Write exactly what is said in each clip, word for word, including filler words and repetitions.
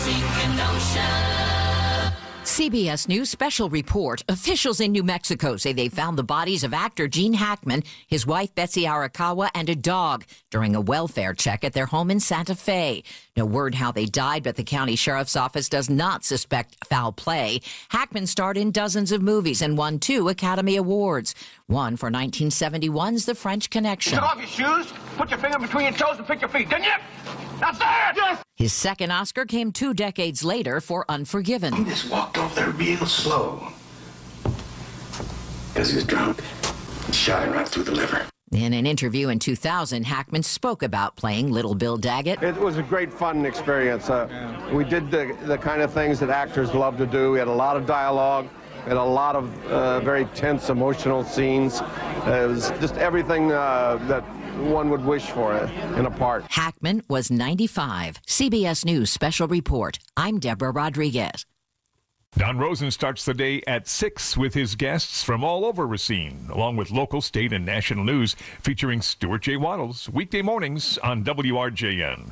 C B S News special report. Officials in New Mexico say they found the bodies of actor Gene Hackman, his wife Betsy Arakawa, and a dog during a welfare check at their home in Santa Fe. No word how they died, but the county sheriff's office does not suspect foul play. Hackman starred in dozens of movies and won two Academy Awards. One for nineteen seventy-one's The French Connection. Take off your shoes, put your finger between your toes and pick your feet, didn't you? That's it! Yes! His second Oscar came two decades later for Unforgiven. He just walked off there real slow. Because he was drunk. Shot him right through the liver. In an interview in two thousand, Hackman spoke about playing Little Bill Daggett. It was a great fun experience. Uh, we did the, the kind of things that actors love to do. We had a lot of dialogue. We had a lot of uh, very tense, emotional scenes. Uh, it was just everything uh, that one would wish for in a part. Hackman was ninety-five. C B S News Special Report. I'm Deborah Rodriguez. Don Rosen starts the day at six with his guests from all over Racine, along with local, state, and national news featuring Stuart J. Waddles, weekday mornings on W R J N.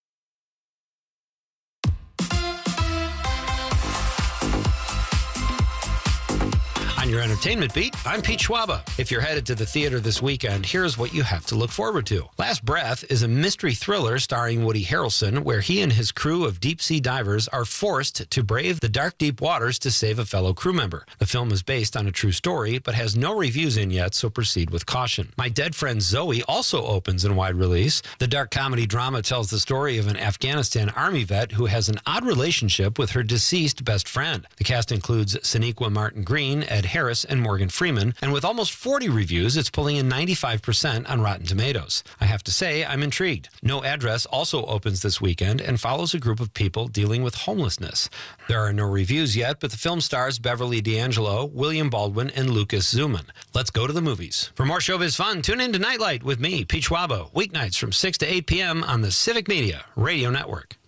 On your entertainment beat, I'm Pete Schwaba. If you're headed to the theater this weekend, here's what you have to look forward to. Last Breath is a mystery thriller starring Woody Harrelson, where he and his crew of deep-sea divers are forced to brave the dark, deep waters to save a fellow crew member. The film is based on a true story, but has no reviews in yet, so proceed with caution. My Dead Friend Zoe also opens in wide release. The dark comedy drama tells the story of an Afghanistan Army vet who has an odd relationship with her deceased best friend. The cast includes Sonequa Martin Green, Ed Harris, and Morgan Freeman, and with almost forty reviews, it's pulling in ninety-five percent on Rotten Tomatoes. I have to say, I'm intrigued. No Address also opens this weekend and follows a group of people dealing with homelessness. There are no reviews yet, but the film stars Beverly D'Angelo, William Baldwin, and Lucas Zuman. Let's go to the movies. For more showbiz fun, tune in to Nightlight with me, Pete Schwaba, weeknights from six to eight p.m. on the Civic Media Radio Network.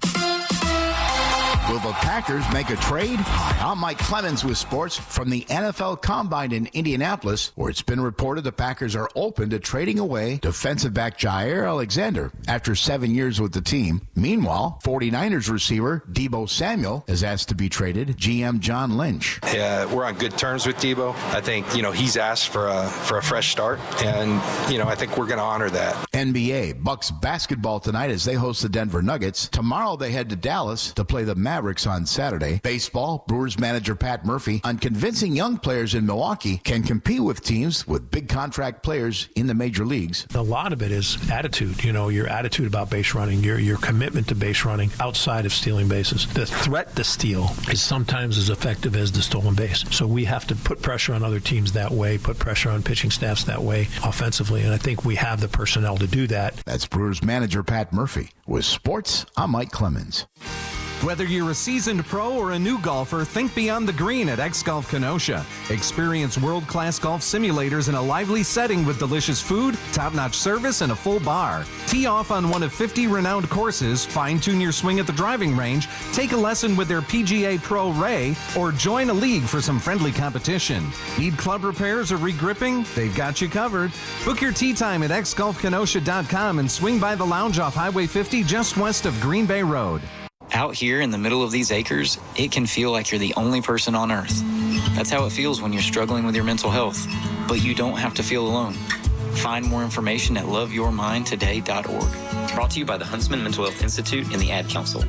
Will the Packers make a trade? Hi, I'm Mike Clemens with sports from the N F L Combine in Indianapolis, where it's been reported the Packers are open to trading away defensive back Jair Alexander after seven years with the team. Meanwhile, forty-niners receiver Deebo Samuel is asked to be traded. G M John Lynch. Yeah, we're on good terms with Deebo. I think, you know, he's asked for a for a fresh start, and, you know, I think we're going to honor that. N B A, Bucks basketball tonight as they host the Denver Nuggets. Tomorrow they head to Dallas to play the Mavericks on Saturday. Baseball, Brewers manager Pat Murphy on convincing young players in Milwaukee can compete with teams with big contract players in the major leagues. A lot of it is attitude, you know, your attitude about base running, your your commitment to base running outside of stealing bases. The threat to steal is sometimes as effective as the stolen base. So we have to put pressure on other teams that way, put pressure on pitching staffs that way offensively, and I think we have the personnel to do that. That's Brewers manager Pat Murphy. With sports, I'm Mike Clemens. Whether you're a seasoned pro or a new golfer, think beyond the green at X Golf Kenosha. Experience world-class golf simulators in a lively setting with delicious food, top-notch service, and a full bar. Tee off on one of fifty renowned courses, fine-tune your swing at the driving range, take a lesson with their P G A Pro Ray, or join a league for some friendly competition. Need club repairs or regripping? They've got you covered. Book your tee time at x golf kenosha dot com and swing by the lounge off Highway fifty just west of Green Bay Road. Out here in the middle of these acres, it can feel like you're the only person on earth. That's how it feels when you're struggling with your mental health. But you don't have to feel alone. Find more information at love your mind today dot org. Brought to you by the Huntsman Mental Health Institute and the Ad Council.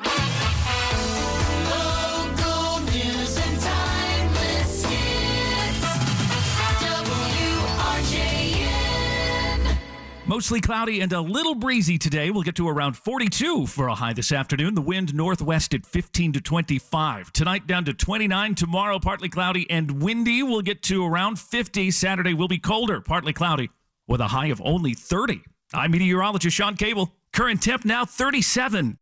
Mostly cloudy and a little breezy today. We'll get to around forty-two for a high this afternoon. The wind northwest at fifteen to twenty-five. Tonight down to twenty-nine. Tomorrow partly cloudy and windy. We'll get to around fifty. Saturday will be colder, partly cloudy, with a high of only thirty. I'm meteorologist Sean Cable. Current temp now thirty-seven.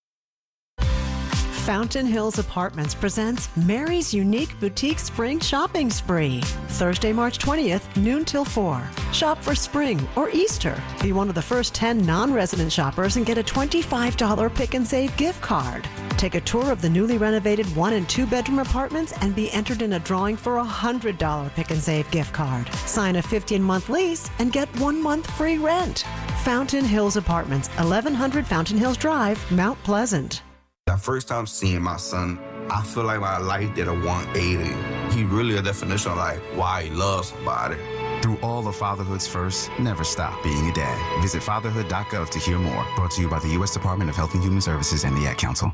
Fountain Hills Apartments presents Mary's Unique Boutique Spring Shopping Spree. Thursday, March twentieth, noon till four. Shop for spring or Easter. Be one of the first ten non-resident shoppers and get a twenty-five dollars Pick and Save gift card. Take a tour of the newly renovated one and two bedroom apartments and be entered in a drawing for a one hundred dollars Pick and Save gift card. Sign a fifteen month lease and get one month free rent. Fountain Hills Apartments, eleven hundred Fountain Hills Drive, Mount Pleasant. That first time seeing my son, I feel like my life did a one eighty. He really a definition of like why he loves somebody. Through all of fatherhood's first, never stop being a dad. Visit fatherhood dot gov to hear more. Brought to you by the U S Department of Health and Human Services and the Ad Council.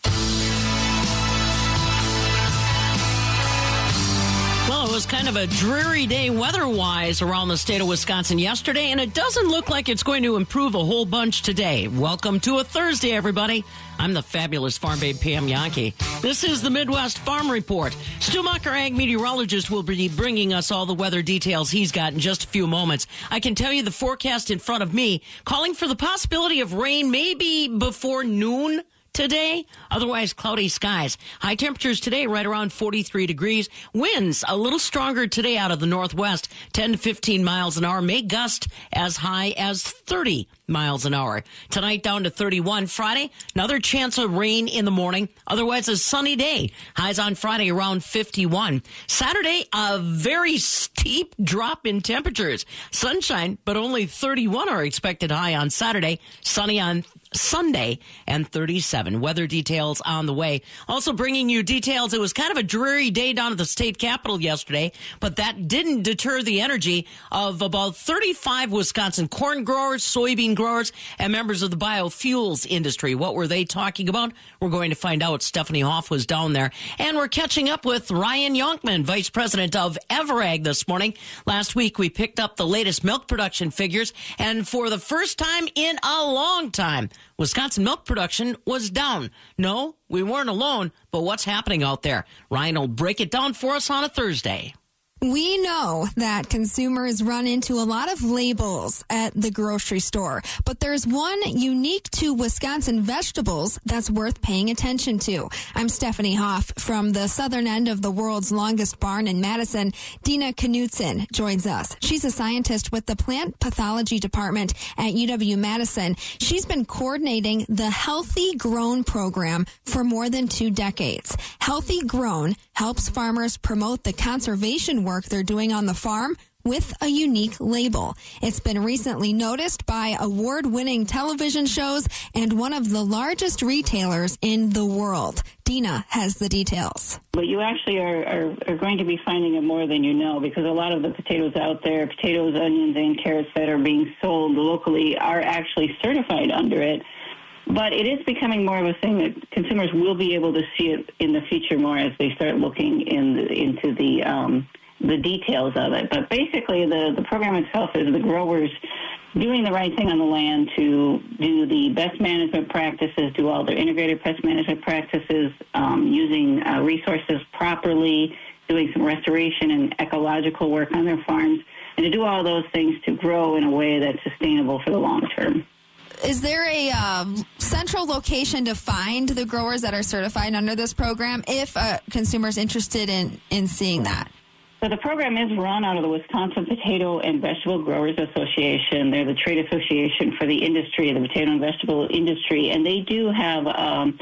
Well, it was kind of a dreary day weather-wise around the state of Wisconsin yesterday, and it doesn't look like it's going to improve a whole bunch today. Welcome to a Thursday, everybody. I'm the fabulous farm babe Pam Yankee. This is the Midwest Farm Report. Stu Mucker, ag meteorologist, will be bringing us all the weather details he's got in just a few moments. I can tell you the forecast in front of me, calling for the possibility of rain maybe before noon today, otherwise cloudy skies. High temperatures today right around forty-three degrees. Winds a little stronger today out of the northwest, ten to fifteen miles an hour. May gust as high as thirty miles an hour. Tonight down to thirty-one. Friday, another chance of rain in the morning. Otherwise a sunny day. Highs on Friday around fifty-one. Saturday, a very steep drop in temperatures. Sunshine, but only thirty-one are expected high on Saturday. Sunny on Sunday and thirty-seven. Weather details on the way. Also bringing you details. It was kind of a dreary day down at the state capitol yesterday, but that didn't deter the energy of about thirty-five Wisconsin corn growers, soybean growers, and members of the biofuels industry. What were they talking about? We're going to find out. Stephanie Hoff was down there. And we're catching up with Ryan Yonkman, Vice President of Everag this morning. Last week, we picked up the latest milk production figures, and for the first time in a long time, Wisconsin milk production was down. No, we weren't alone, but what's happening out there? Ryan will break it down for us on a Thursday. We know that consumers run into a lot of labels at the grocery store, but there's one unique to Wisconsin vegetables that's worth paying attention to. I'm Stephanie Hoff from the southern end of the world's longest barn in Madison. Dina Knutson joins us. She's a scientist with the plant pathology department at U W-Madison. She's been coordinating the Healthy Grown program for more than two decades. Healthy Grown helps farmers promote the conservation work they're doing on the farm with a unique label. It's been recently noticed by award-winning television shows and one of the largest retailers in the world. Dina has the details. But you actually are, are, are going to be finding it more than you know, because a lot of the potatoes out there, potatoes, onions, and carrots that are being sold locally are actually certified under it. But it is becoming more of a thing that consumers will be able to see it in the future more as they start looking in the, into the um, the details of it. But basically, the, the program itself is the growers doing the right thing on the land to do the best management practices, do all their integrated pest management practices, um, using uh, resources properly, doing some restoration and ecological work on their farms, and to do all those things to grow in a way that's sustainable for the long term. Is there a um, central location to find the growers that are certified under this program if a consumer's interested in, in seeing that? So the program is run out of the Wisconsin Potato and Vegetable Growers Association. They're the trade association for the industry, the potato and vegetable industry, and they do have um,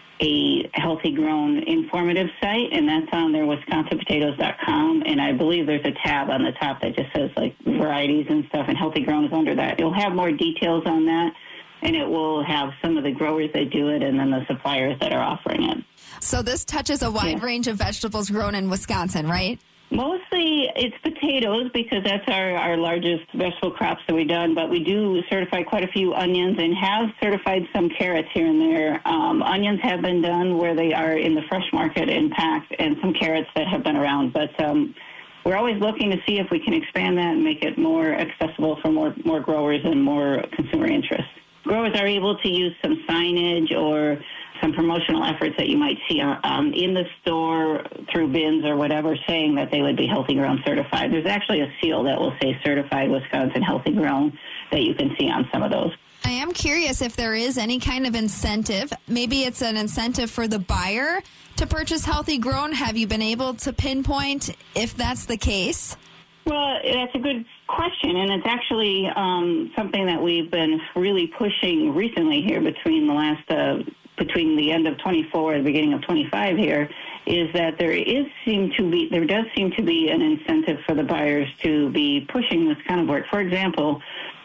a Healthy Grown informative site, and that's on their wisconsin potatoes dot com, and I believe there's a tab on the top that just says, like, varieties and stuff, and Healthy Grown is under that. You'll have more details on that, and it will have some of the growers that do it and then the suppliers that are offering it. So this touches a wide yeah. range of vegetables grown in Wisconsin, right? Mostly it's potatoes because that's our, our largest vegetable crops that we've done, but we do certify quite a few onions and have certified some carrots here and there. Um, onions have been done where they are in the fresh market and packed, and some carrots that have been around. But um, we're always looking to see if we can expand that and make it more accessible for more, more growers and more consumer interest. Growers are able to use some signage or some promotional efforts that you might see um, in the store through bins or whatever, saying that they would be Healthy Grown certified. There's actually a seal that will say Certified Wisconsin Healthy Grown that you can see on some of those. I am curious if there is any kind of incentive. Maybe it's an incentive for the buyer to purchase Healthy Grown. Have you been able to pinpoint if that's the case? Well, that's a good question, and it's actually um, something that we've been really pushing recently here between the last uh, between the end of twenty-four and the beginning of twenty-five here, is that there is seem to be there does seem to be an incentive for the buyers to be pushing this kind of work. For example,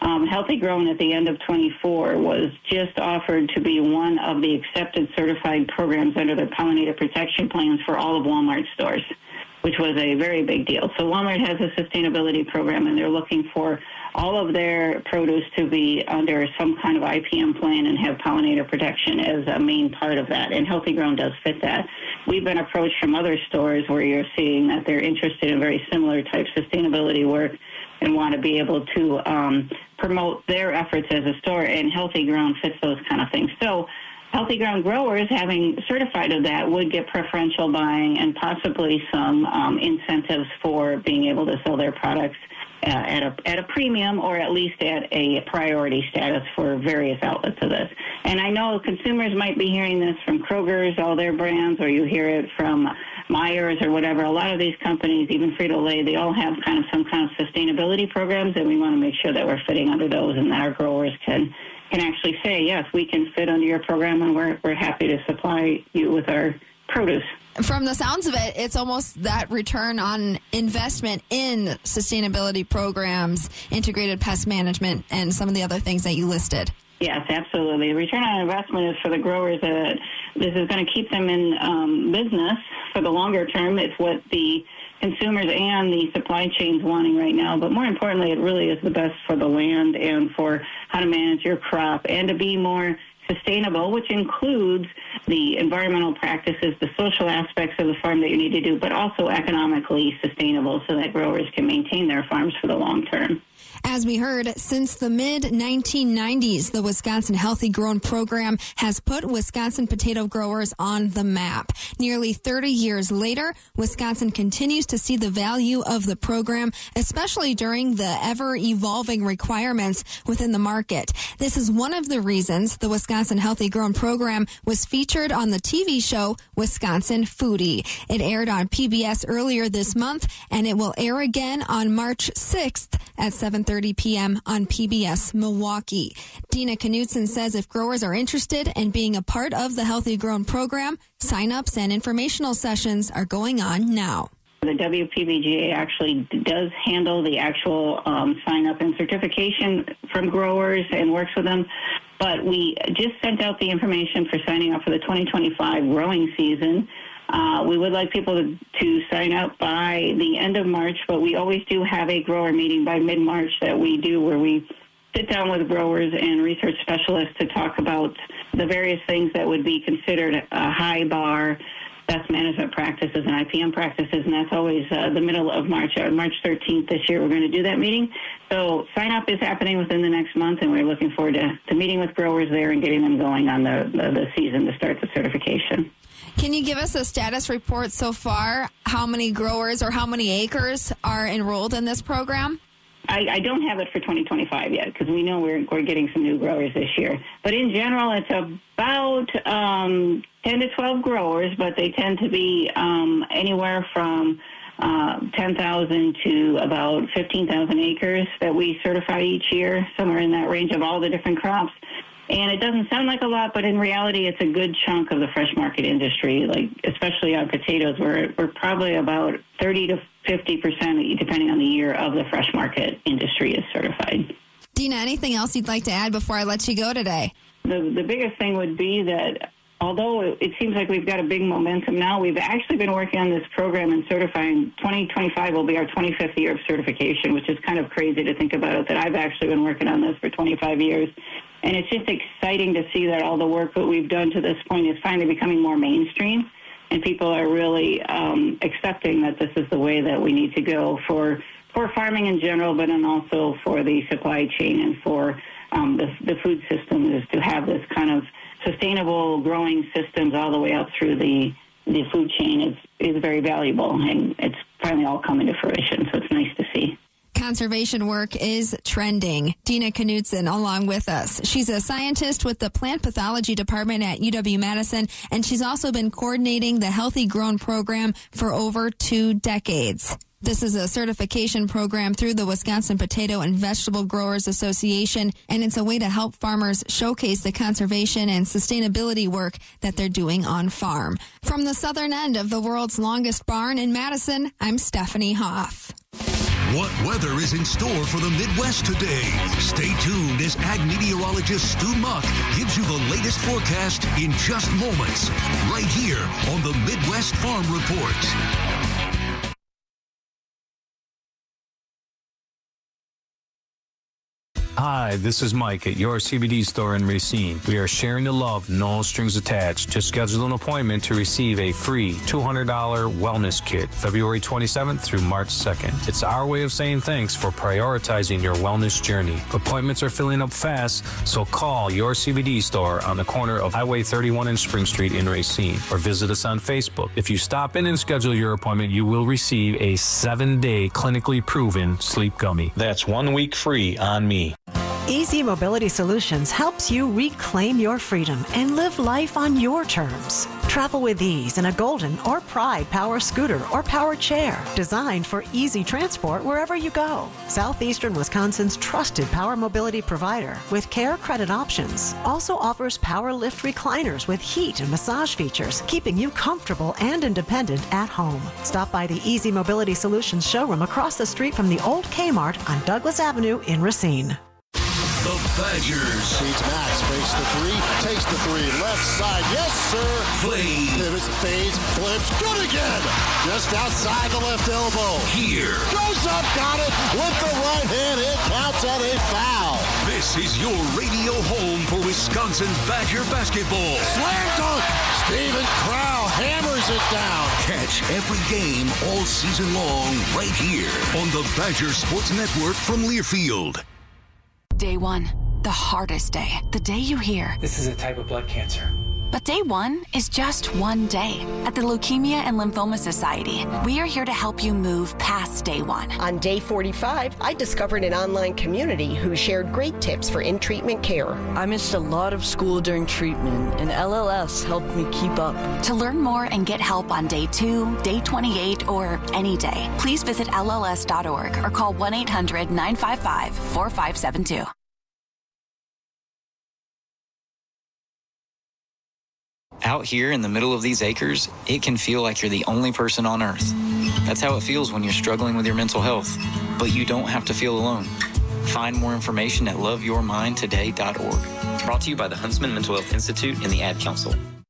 Um, Healthy Grown at the end of twenty-four was just offered to be one of the accepted certified programs under their pollinator protection plans for all of Walmart stores, which was a very big deal. So Walmart has a sustainability program, and they're looking for all of their produce to be under some kind of I P M plan and have pollinator protection as a main part of that. And Healthy Grown does fit that. We've been approached from other stores where you're seeing that they're interested in very similar type sustainability work and want to be able to um, promote their efforts as a store, and Healthy Grown fits those kind of things. So Healthy Grown growers, having certified of that, would get preferential buying and possibly some um, incentives for being able to sell their products uh, at a at a premium, or at least at a priority status for various outlets of this. And I know consumers might be hearing this from Kroger's, all their brands, or you hear it from Myers or whatever. A lot of these companies, even Frito-Lay, they all have kind of some kind of sustainability programs, and we want to make sure that we're fitting under those and that our growers can can actually say, yes, we can fit under your program, and we're we're happy to supply you with our produce. From the sounds of it, it's almost that return on investment in sustainability programs, integrated pest management, and some of the other things that you listed. Yes, absolutely. The return on investment is for the growers that this is going to keep them in um, business for the longer term. It's what the consumers and the supply chain's wanting right now. But more importantly, it really is the best for the land and for how to manage your crop and to be more sustainable, which includes the environmental practices, the social aspects of the farm that you need to do, but also economically sustainable so that growers can maintain their farms for the long term. As we heard, since the mid nineteen nineties, the Wisconsin Healthy Grown program has put Wisconsin potato growers on the map. Nearly thirty years later, Wisconsin continues to see the value of the program, especially during the ever-evolving requirements within the market. This is one of the reasons the Wisconsin Healthy Grown program was featured on the T V show Wisconsin Foodie. It aired on P B S earlier this month, and it will air again on March sixth at seven thirty p.m. on P B S Milwaukee. Dina Knutson says if growers are interested in being a part of the Healthy Grown program, sign-ups and informational sessions are going on now. The W P B G A actually does handle the actual um, sign-up and certification from growers and works with them. But we just sent out the information for signing up for the twenty twenty-five growing season. Uh, we would like people to, to sign up by the end of March, but we always do have a grower meeting by mid-March that we do where we sit down with growers and research specialists to talk about the various things that would be considered a high bar best management practices and I P M practices, and that's always uh, the middle of March. Uh, March thirteenth this year, we're going to do that meeting. So sign-up is happening within the next month, and we're looking forward to, to meeting with growers there and getting them going on the, the, the season to start the certification. Can you give us a status report so far? How many growers or how many acres are enrolled in this program? I, I don't have it for twenty twenty-five yet because we know we're, we're getting some new growers this year. But in general, it's about um, ten to twelve growers, but they tend to be um, anywhere from uh, ten thousand to about fifteen thousand acres that we certify each year, somewhere in that range of all the different crops. And it doesn't sound like a lot, but in reality, it's a good chunk of the fresh market industry, like especially on potatoes. We're, we're probably about thirty to fifty percent, depending on the year, of the fresh market industry is certified. Dina, anything else you'd like to add before I let you go today? The, the biggest thing would be that although it, it seems like we've got a big momentum now, we've actually been working on this program and certifying. twenty twenty-five will be our twenty-fifth year of certification, which is kind of crazy to think about it, that I've actually been working on this for twenty-five years. And it's just exciting to see that all the work that we've done to this point is finally becoming more mainstream, and people are really um, accepting that this is the way that we need to go for for farming in general, but then also for the supply chain and for um, the, the food system, is to have this kind of sustainable growing systems all the way up through the the food chain is, is very valuable, and it's finally all coming to fruition, so it's nice to see. Conservation work is trending. Dina Knutson along with us. She's a scientist with the plant pathology department at U W-Madison, and she's also been coordinating the Healthy Grown program for over two decades. This is a certification program through the Wisconsin Potato and Vegetable Growers Association, and it's a way to help farmers showcase the conservation and sustainability work that they're doing on farm. From the southern end of the world's longest barn in Madison, I'm Stephanie Hoff. What weather is in store for the Midwest today? Stay tuned as ag meteorologist Stu Muck gives you the latest forecast in just moments, right here on the Midwest Farm Report. Hi, this is Mike at your C B D store in Racine. We are sharing the love, no strings attached. Just schedule an appointment to receive a free two hundred dollars wellness kit, February twenty-seventh through March second. It's our way of saying thanks for prioritizing your wellness journey. Appointments are filling up fast, so call your C B D store on the corner of Highway thirty-one and Spring Street in Racine, or visit us on Facebook. If you stop in and schedule your appointment, you will receive a seven-day clinically proven sleep gummy. That's one week free on me. Easy Mobility Solutions helps you reclaim your freedom and live life on your terms. Travel with ease in a Golden or Pride power scooter or power chair designed for easy transport wherever you go. Southeastern Wisconsin's trusted power mobility provider with care credit options also offers power lift recliners with heat and massage features, keeping you comfortable and independent at home. Stop by the Easy Mobility Solutions showroom across the street from the old Kmart on Douglas Avenue in Racine. The Badgers. Feeds Max, fakes the three, takes the three, left side, yes sir. Play. Pivots, fades, flips, good again. Just outside the left elbow. Here. Goes up, got it, with the right hand, it counts at a foul. This is your radio home for Wisconsin Badger basketball. Slam dunk. Steven Crow hammers it down. Catch every game all season long right here on the Badger Sports Network from Learfield. Day one, the hardest day. The day you hear, this is a type of blood cancer. But day one is just one day. At the Leukemia and Lymphoma Society, we are here to help you move past day one. On day forty-five, I discovered an online community who shared great tips for in-treatment care. I missed a lot of school during treatment, and L L S helped me keep up. To learn more and get help on day two, day twenty-eight, or any day, please visit L L S dot org or call one eight hundred nine five five four five seven two. Out here in the middle of these acres, it can feel like you're the only person on earth. That's how it feels when you're struggling with your mental health. But you don't have to feel alone. Find more information at love your mind today dot org. Brought to you by the Huntsman Mental Health Institute and the Ad Council.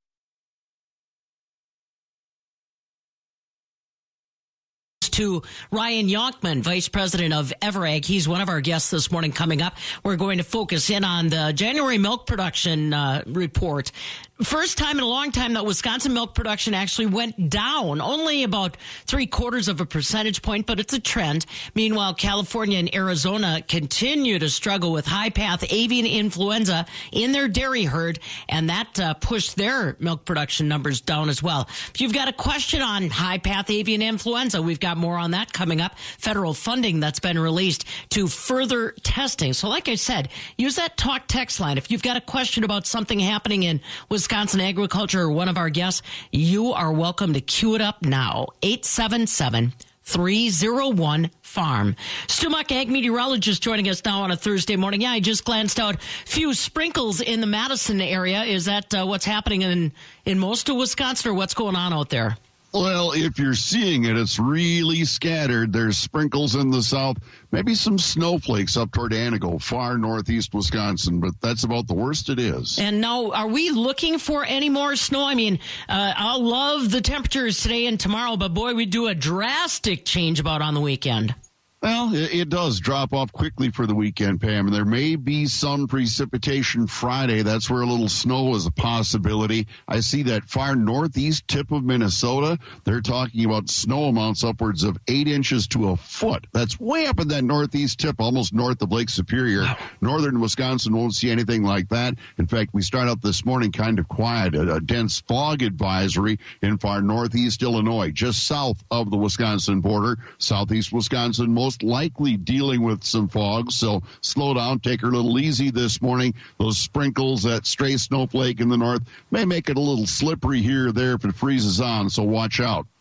To Ryan Yonkman, Vice President of Everag. He's one of our guests this morning. Coming up, we're going to focus in on the January milk production uh, report. First time in a long time that Wisconsin milk production actually went down, only about three quarters of a percentage point, but it's a trend. Meanwhile, California and Arizona continue to struggle with high-path avian influenza in their dairy herd, and that uh, pushed their milk production numbers down as well. If you've got a question on high-path avian influenza, we've got more on that coming up. Federal funding that's been released to further testing. So like I said, use that talk text line. If you've got a question about something happening in Wisconsin agriculture or one of our guests, you are welcome to queue it up now. eight seven seven, three oh one, farm. Stu Muck, ag meteorologist, joining us now on a Thursday morning. Yeah, I just glanced out. Few sprinkles in the Madison area. Is that uh, what's happening in, in most of Wisconsin, or what's going on out there? Well, if you're seeing it, it's really scattered. There's sprinkles in the south, maybe some snowflakes up toward Anago, far northeast Wisconsin, but that's about the worst it is. And now, are we looking for any more snow? I mean, uh, I'll love the temperatures today and tomorrow, but boy, we do a drastic change about on the weekend. Well, it, it does drop off quickly for the weekend, Pam. There may be some precipitation Friday. That's where a little snow is a possibility. I see that far northeast tip of Minnesota. They're talking about snow amounts upwards of eight inches to a foot. That's way up in that northeast tip, almost north of Lake Superior. Wow. Northern Wisconsin won't see anything like that. In fact, we start out this morning kind of quiet. A, a dense fog advisory in far northeast Illinois, just south of the Wisconsin border. Southeast Wisconsin, most likely dealing with some fog, so slow down, take her a little easy this morning. Those sprinkles, that stray snowflake in the north may make it a little slippery here or there if it freezes on, so watch out.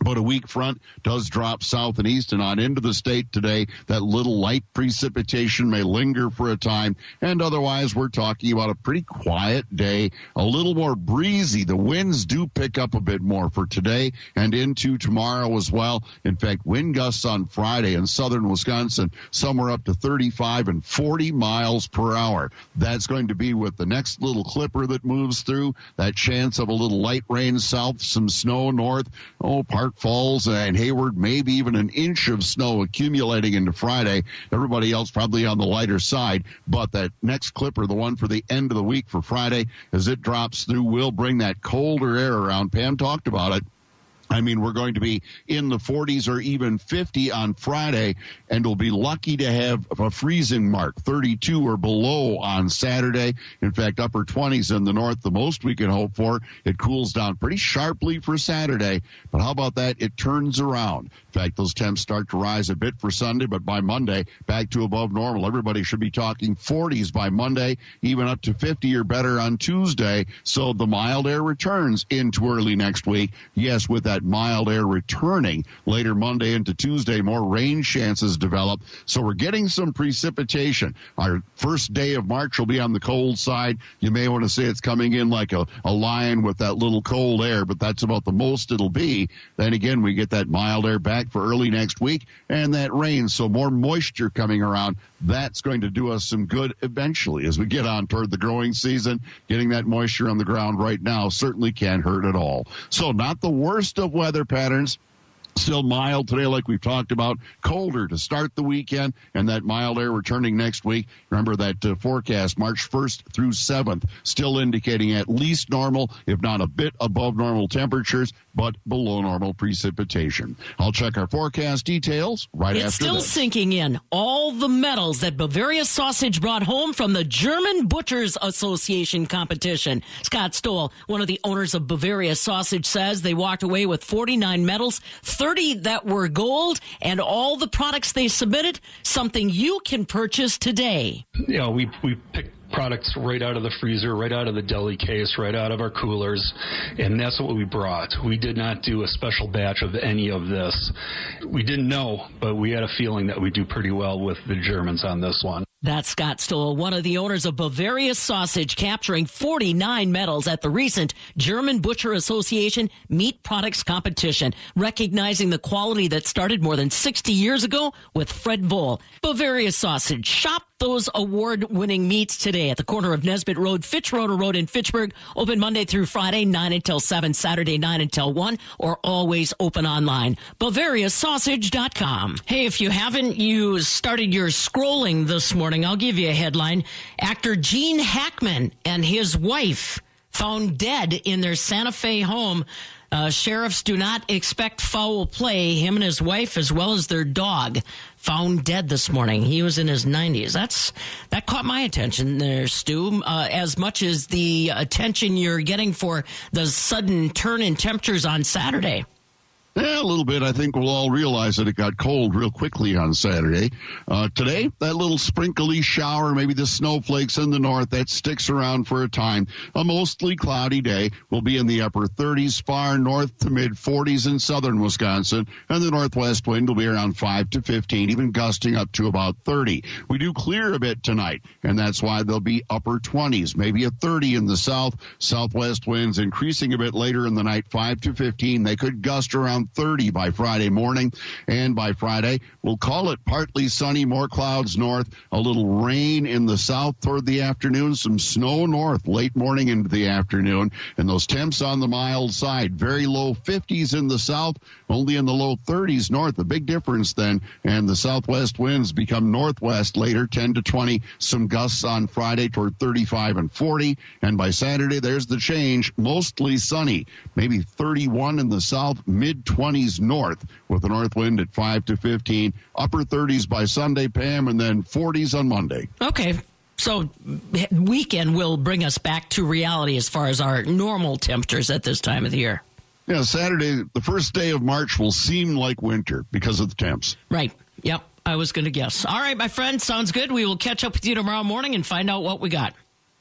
But a weak front does drop south and east and on into the state today. That little light precipitation may linger for a time, and otherwise we're talking about a pretty quiet day, a little more breezy. The winds do pick up a bit more for today and into tomorrow as well. In fact, wind gusts on Friday in southern Wisconsin somewhere up to thirty-five and forty miles per hour. That's going to be with the next little clipper that moves through, that chance of a little light rain south, some snow north. Oh, Park Falls and Hayward, maybe even an inch of snow accumulating into Friday. Everybody else probably on the lighter side, but that next clipper, the one for the end of the week for Friday, as it drops through, will bring that colder air around. Pam talked about it. I mean, we're going to be in the forties or even fifty on Friday, and we'll be lucky to have a freezing mark, thirty-two or below on Saturday. In fact, upper twenties in the north, the most we can hope for. It cools down pretty sharply for Saturday, but how about that? It turns around. In fact, those temps start to rise a bit for Sunday, but by Monday, back to above normal. Everybody should be talking forties by Monday, even up to fifty or better on Tuesday. So the mild air returns into early next week. Yes, with that mild air returning later Monday into Tuesday, more rain chances develop. So we're getting some precipitation. Our first day of March will be on the cold side. You may want to say it's coming in like a, a lion with that little cold air, but that's about the most it'll be. Then again, we get that mild air back for early next week and that rain. So more moisture coming around. That's going to do us some good eventually as we get on toward the growing season. Getting that moisture on the ground right now certainly can't hurt at all. So not the worst of weather patterns. Still mild today, like we've talked about. Colder to start the weekend, and that mild air returning next week. Remember that uh, forecast, March first through seventh, still indicating at least normal, if not a bit above normal temperatures, but below normal precipitation. I'll check our forecast details right it's after still this. Sinking in. All the medals that Bavaria Sausage brought home from the German Butchers Association competition. Scott Stoll, one of the owners of Bavaria Sausage, says they walked away with forty-nine medals, thirty that were gold, and all the products they submitted, something you can purchase today. You know, we, we picked products right out of the freezer, right out of the deli case, right out of our coolers, and that's what we brought. We did not do a special batch of any of this. We didn't know, but we had a feeling that we'd do pretty well with the Germans on this one. That's Scott Stoll, one of the owners of Bavaria Sausage, capturing forty-nine medals at the recent German Butcher Association Meat Products Competition, recognizing the quality that started more than sixty years ago with Fred Voll. Bavaria Sausage. Shop those award-winning meats today at the corner of Nesbitt Road, Fitzroder Road in Fitchburg. Open Monday through Friday, nine until seven, Saturday, nine until one, or always open online. Bavaria Sausage dot com. Hey, if you haven't you started your scrolling this morning, I'll give you a headline. Actor Gene Hackman and his wife found dead in their Santa Fe home. Uh, sheriffs do not expect foul play. Him and his wife, as well as their dog, found dead this morning. He was in his nineties. That's that caught my attention there, Stu, uh, as much as the attention you're getting for the sudden turn in temperatures on Saturday. Yeah, a little bit. I think we'll all realize that it got cold real quickly on Saturday. Uh, today, that little sprinkly shower, maybe the snowflakes in the north, that sticks around for a time. A mostly cloudy day. Will be in the upper thirties, far north to mid forties in southern Wisconsin, and the northwest wind will be around five to fifteen, even gusting up to about thirty. We do clear a bit tonight, and that's why there'll be upper twenties, maybe a thirty in the south. Southwest winds increasing a bit later in the night, five to fifteen. They could gust around thirty by Friday morning, and by Friday we'll call it partly sunny, more clouds north, a little rain in the south toward the afternoon, some snow north late morning into the afternoon, and those temps on the mild side, very low fifties in the south, only in the low thirties north. A big difference then, and the southwest winds become northwest later, ten to twenty, some gusts on Friday toward thirty-five and forty, and by Saturday there's the change, mostly sunny, maybe thirty-one in the south, mid twenties north with a north wind at five to fifteen, upper thirties by Sunday, Pam, and then forties on Monday. Okay. So weekend will bring us back to reality as far as our normal temperatures at this time of the year. Yeah, Saturday, the first day of March, will seem like winter because of the temps. Right. Yep. I was going to guess. All right, my friend. Sounds good. We will catch up with you tomorrow morning and find out what we got.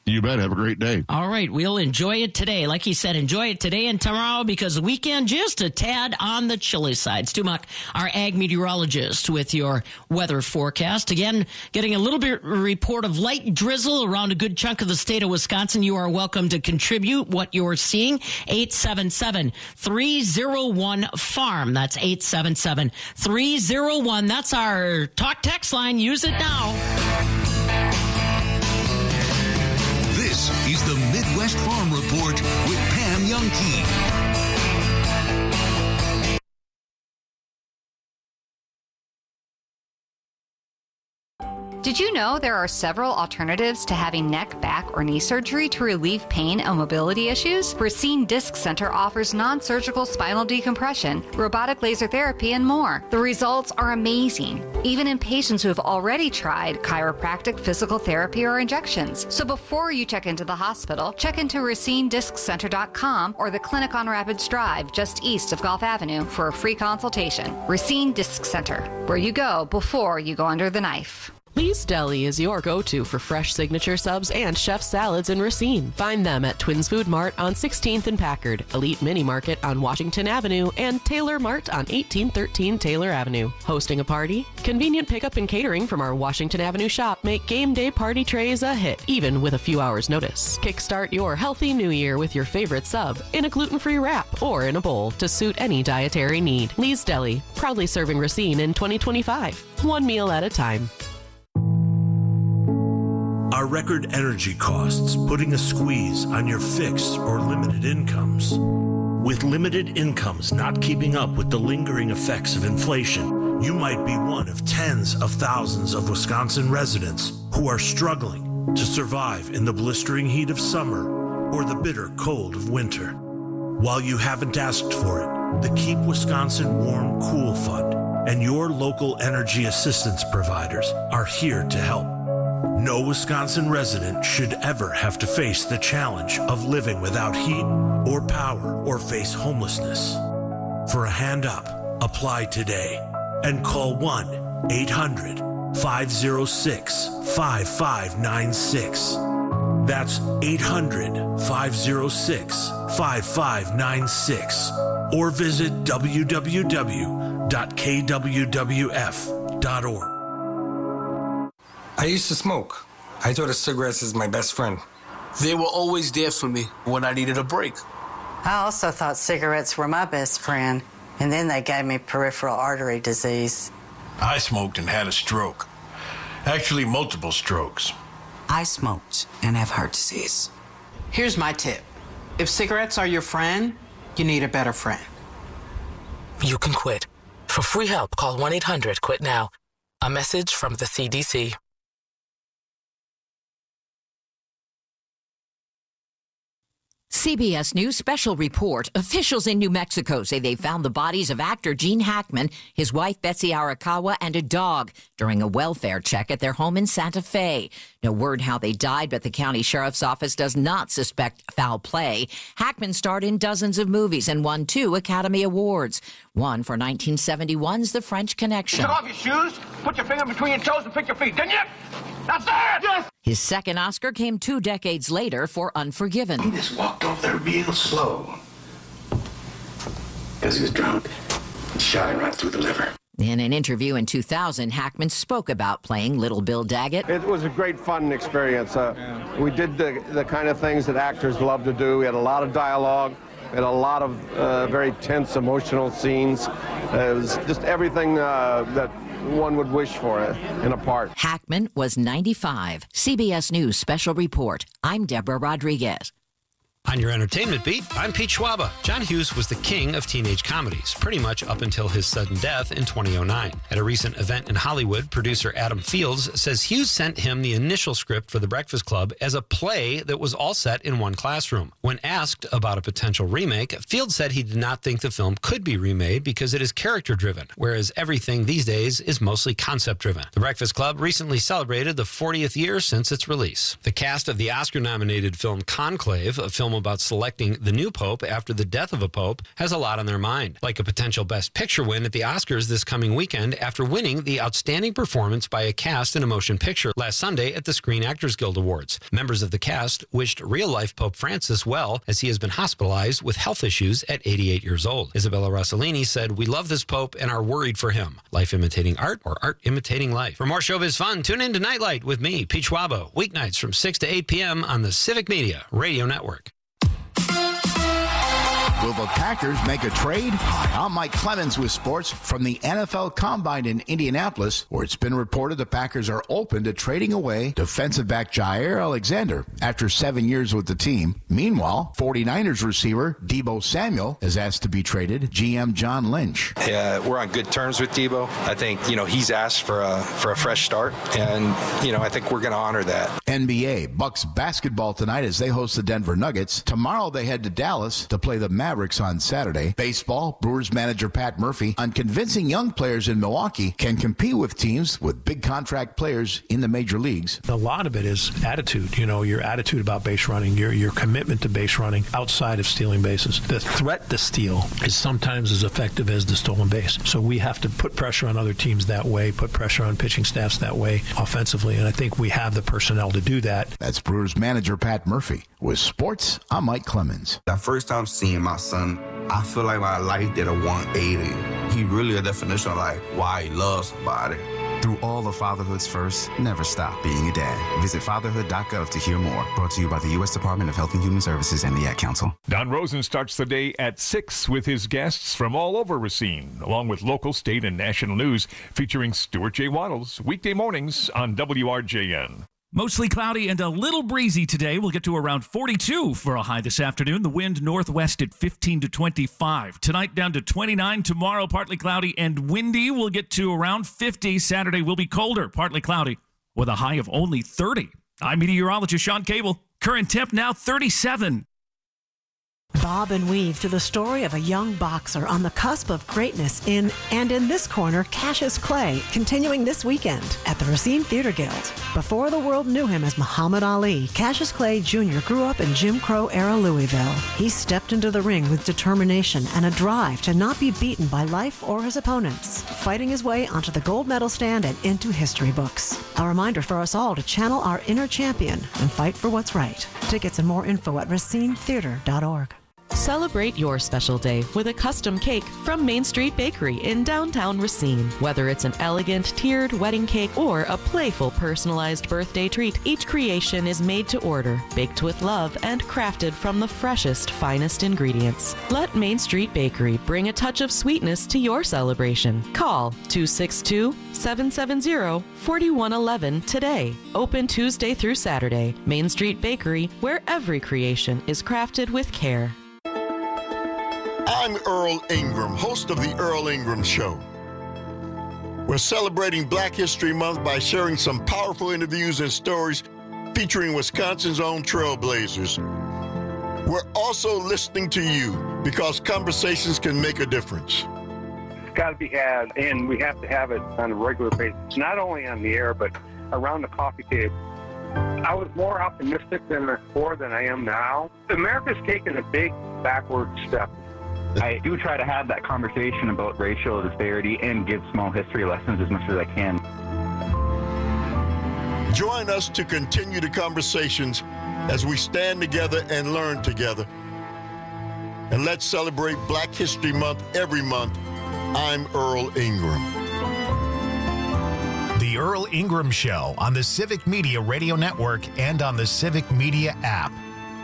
You bet. Have a great day. All right. We'll enjoy it today. Like he said, enjoy it today and tomorrow because the weekend just a tad on the chilly side. Stu Muck, our ag meteorologist, with your weather forecast. Again, getting a little bit report of light drizzle around a good chunk of the state of Wisconsin. You are welcome to contribute what you're seeing. eight seven seven, three oh one, farm. That's eight seven seven, three oh one. That's our talk text line. Use it now. This is the Midwest Farm Report with Pam Youngkey. Did you know there are several alternatives to having neck, back, or knee surgery to relieve pain and mobility issues? Racine Disc Center offers non-surgical spinal decompression, robotic laser therapy, and more. The results are amazing, even in patients who have already tried chiropractic, physical therapy, or injections. So before you check into the hospital, check into racine disc center dot com or the clinic on Rapids Drive, just east of Gulf Avenue, for a free consultation. Racine Disc Center, where you go before you go under the knife. Lee's Deli is your go-to for fresh signature subs and chef salads in Racine. Find them at Twins Food Mart on sixteenth and Packard, Elite Mini Market on Washington Avenue, and Taylor Mart on eighteen thirteen Taylor Avenue. Hosting a party? Convenient pickup and catering from our Washington Avenue shop make game day party trays a hit, even with a few hours' notice. Kickstart your healthy new year with your favorite sub in a gluten-free wrap or in a bowl to suit any dietary need. Lee's Deli, proudly serving Racine in twenty twenty-five. One meal at a time. Are record energy costs putting a squeeze on your fixed or limited incomes? With limited incomes not keeping up with the lingering effects of inflation, you might be one of tens of thousands of Wisconsin residents who are struggling to survive in the blistering heat of summer or the bitter cold of winter. While you haven't asked for it, the Keep Wisconsin Warm Cool Fund and your local energy assistance providers are here to help. No Wisconsin resident should ever have to face the challenge of living without heat or power or face homelessness. For a hand up, apply today and call one eight hundred, five oh six, five five nine six. That's eight hundred, five oh six, five five nine six. Or visit w w w dot k w w f dot org. I used to smoke. I thought of cigarettes as my best friend. They were always there for me when I needed a break. I also thought cigarettes were my best friend, and then they gave me peripheral artery disease. I smoked and had a stroke. Actually, multiple strokes. I smoked and have heart disease. Here's my tip. If cigarettes are your friend, you need a better friend. You can quit. For free help, call one eight hundred quit now. A message from the C D C. C B S News special report. Officials in New Mexico say they found the bodies of actor Gene Hackman, his wife Betsy Arakawa, and a dog during a welfare check at their home in Santa Fe. No word how they died, but the county sheriff's office does not suspect foul play. Hackman starred in dozens of movies and won two Academy Awards. One for nineteen seventy-one's The French Connection. Take off your shoes, put your finger between your toes and pick your feet, didn't you? That's it! Yes! His second Oscar came two decades later for Unforgiven. He just walked off there real slow. Because he was drunk. Shot him right through the liver. In an interview in two thousand, Hackman spoke about playing Little Bill Daggett. It was a great fun experience. Uh, we did the, the kind of things that actors love to do. We had a lot of dialogue. We had a lot of uh, very tense, emotional scenes. Uh, it was just everything uh, that one would wish for in a part. Hackman was ninety-five. C B S News Special Report. I'm Deborah Rodriguez. On your entertainment beat, I'm Pete Schwaba. John Hughes was the king of teenage comedies, pretty much up until his sudden death in two thousand nine. At a recent event in Hollywood, producer Adam Fields says Hughes sent him the initial script for The Breakfast Club as a play that was all set in one classroom. When asked about a potential remake, Fields said he did not think the film could be remade because it is character-driven, whereas everything these days is mostly concept-driven. The Breakfast Club recently celebrated the fortieth year since its release. The cast of the Oscar-nominated film Conclave, a film film about selecting the new pope after the death of a pope has a lot on their mind, like a potential Best Picture win at the Oscars this coming weekend after winning the Outstanding Performance by a Cast in a Motion Picture last Sunday at the Screen Actors Guild Awards. Members of the cast wished real-life Pope Francis well, as he has been hospitalized with health issues at eighty-eight years old. Isabella Rossellini said, "We love this Pope and are worried for him. Life imitating art or art imitating life." For more showbiz fun, tune in to Nightlight with me, Pete Schwabo, weeknights from six to eight p.m. on the Civic Media Radio Network. Will the Packers make a trade? Hi, I'm Mike Clemens with sports from the N F L Combine in Indianapolis, where it's been reported the Packers are open to trading away defensive back Jair Alexander after seven years with the team. Meanwhile, 49ers receiver Deebo Samuel is asked to be traded. G M John Lynch. Yeah, we're on good terms with Deebo. I think, you know, he's asked for a for a fresh start, and, you know, I think we're going to honor that. N B A, Bucks basketball tonight as they host the Denver Nuggets. Tomorrow they head to Dallas to play the Mavericks on Saturday. Baseball, Brewers manager Pat Murphy on convincing young players in Milwaukee can compete with teams with big contract players in the major leagues. A lot of it is attitude, you know, your attitude about base running, your your commitment to base running outside of stealing bases. The threat to steal is sometimes as effective as the stolen base. So we have to put pressure on other teams that way, put pressure on pitching staffs that way offensively, and I think we have the personnel to do that. That's Brewers manager Pat Murphy. With sports, I'm Mike Clemens. That first time seeing my son, I feel like my life did a one eighty. He really a definition of like why he loves somebody. Through all of fatherhood's first, never stop being a dad. Visit fatherhood dot gov to hear more. Brought to you by the U S Department of Health and Human Services and the Ad Council. Don Rosen starts the day at six with his guests from all over Racine, along with local, state, and national news, featuring Stuart J. Waddles, weekday mornings on W R J N. Mostly cloudy and a little breezy today. We'll get to around forty-two for a high this afternoon. The wind northwest at fifteen to twenty-five. Tonight down to twenty-nine. Tomorrow partly cloudy and windy. We'll get to around fifty. Saturday will be colder, partly cloudy, with a high of only thirty. I'm meteorologist Sean Cable. Current temp now thirty-seven. Bob and weave through the story of a young boxer on the cusp of greatness in And in This Corner, Cassius Clay, continuing this weekend at the Racine Theater Guild. Before the world knew him as Muhammad Ali, Cassius Clay Junior grew up in Jim Crow-era Louisville. He stepped into the ring with determination and a drive to not be beaten by life or his opponents, fighting his way onto the gold medal stand and into history books. A reminder for us all to channel our inner champion and fight for what's right. Tickets and more info at racine theater dot org. Celebrate your special day with a custom cake from Main Street Bakery in downtown Racine. Whether it's an elegant tiered wedding cake or a playful personalized birthday treat, each creation is made to order, baked with love, and crafted from the freshest, finest ingredients. Let Main Street Bakery bring a touch of sweetness to your celebration. Call two six two, seven seven zero, four one one one today. Open Tuesday through Saturday. Main Street Bakery, where every creation is crafted with care. I'm Earl Ingram, host of The Earl Ingram Show. We're celebrating Black History Month by sharing some powerful interviews and stories featuring Wisconsin's own trailblazers. We're also listening to you because conversations can make a difference. It's got to be had, and we have to have it on a regular basis, not only on the air, but around the coffee table. I was more optimistic than before than I am now. America's taken a big backward step. I do try to have that conversation about racial disparity and give small history lessons as much as I can. Join us to continue the conversations as we stand together and learn together. And let's celebrate Black History Month every month. I'm Earl Ingram. The Earl Ingram Show on the Civic Media Radio Network and on the Civic Media app.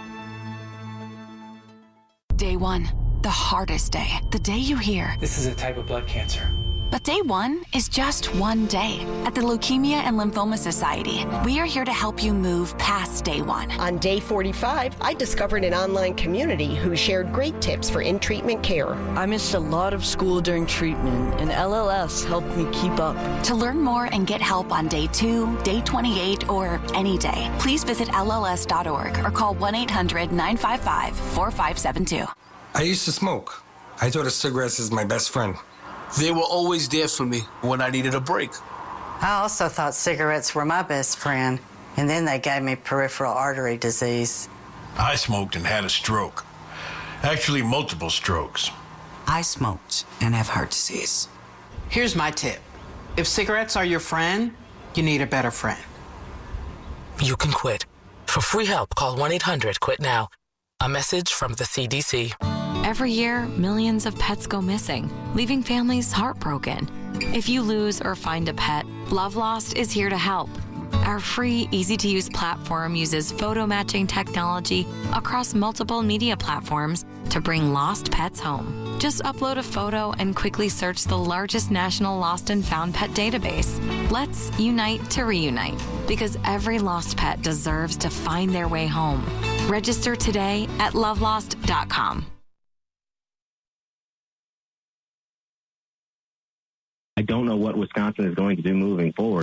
Day one. The hardest day. The day you hear, this is a type of blood cancer. But day one is just one day. At the Leukemia and Lymphoma Society, we are here to help you move past day one. On day forty-five, I discovered an online community who shared great tips for in-treatment care. I missed a lot of school during treatment, and L L S helped me keep up. To learn more and get help on day two, day twenty-eight, or any day, please visit L L S dot org or call one eight hundred, nine five five, four five seven two. I used to smoke. I thought of cigarettes as my best friend. They were always there for me when I needed a break. I also thought cigarettes were my best friend, and then they gave me peripheral artery disease. I smoked and had a stroke. Actually, multiple strokes. I smoked and have heart disease. Here's my tip. If cigarettes are your friend, you need a better friend. You can quit. For free help, call one eight hundred quit now. A message from the C D C. Every year, millions of pets go missing, leaving families heartbroken. If you lose or find a pet, Love Lost is here to help. Our free, easy-to-use platform uses photo matching technology across multiple media platforms to bring lost pets home. Just upload a photo and quickly search the largest national lost and found pet database. Let's unite to reunite, because every lost pet deserves to find their way home. Register today at love lost dot com. I don't know what Wisconsin is going to do moving forward.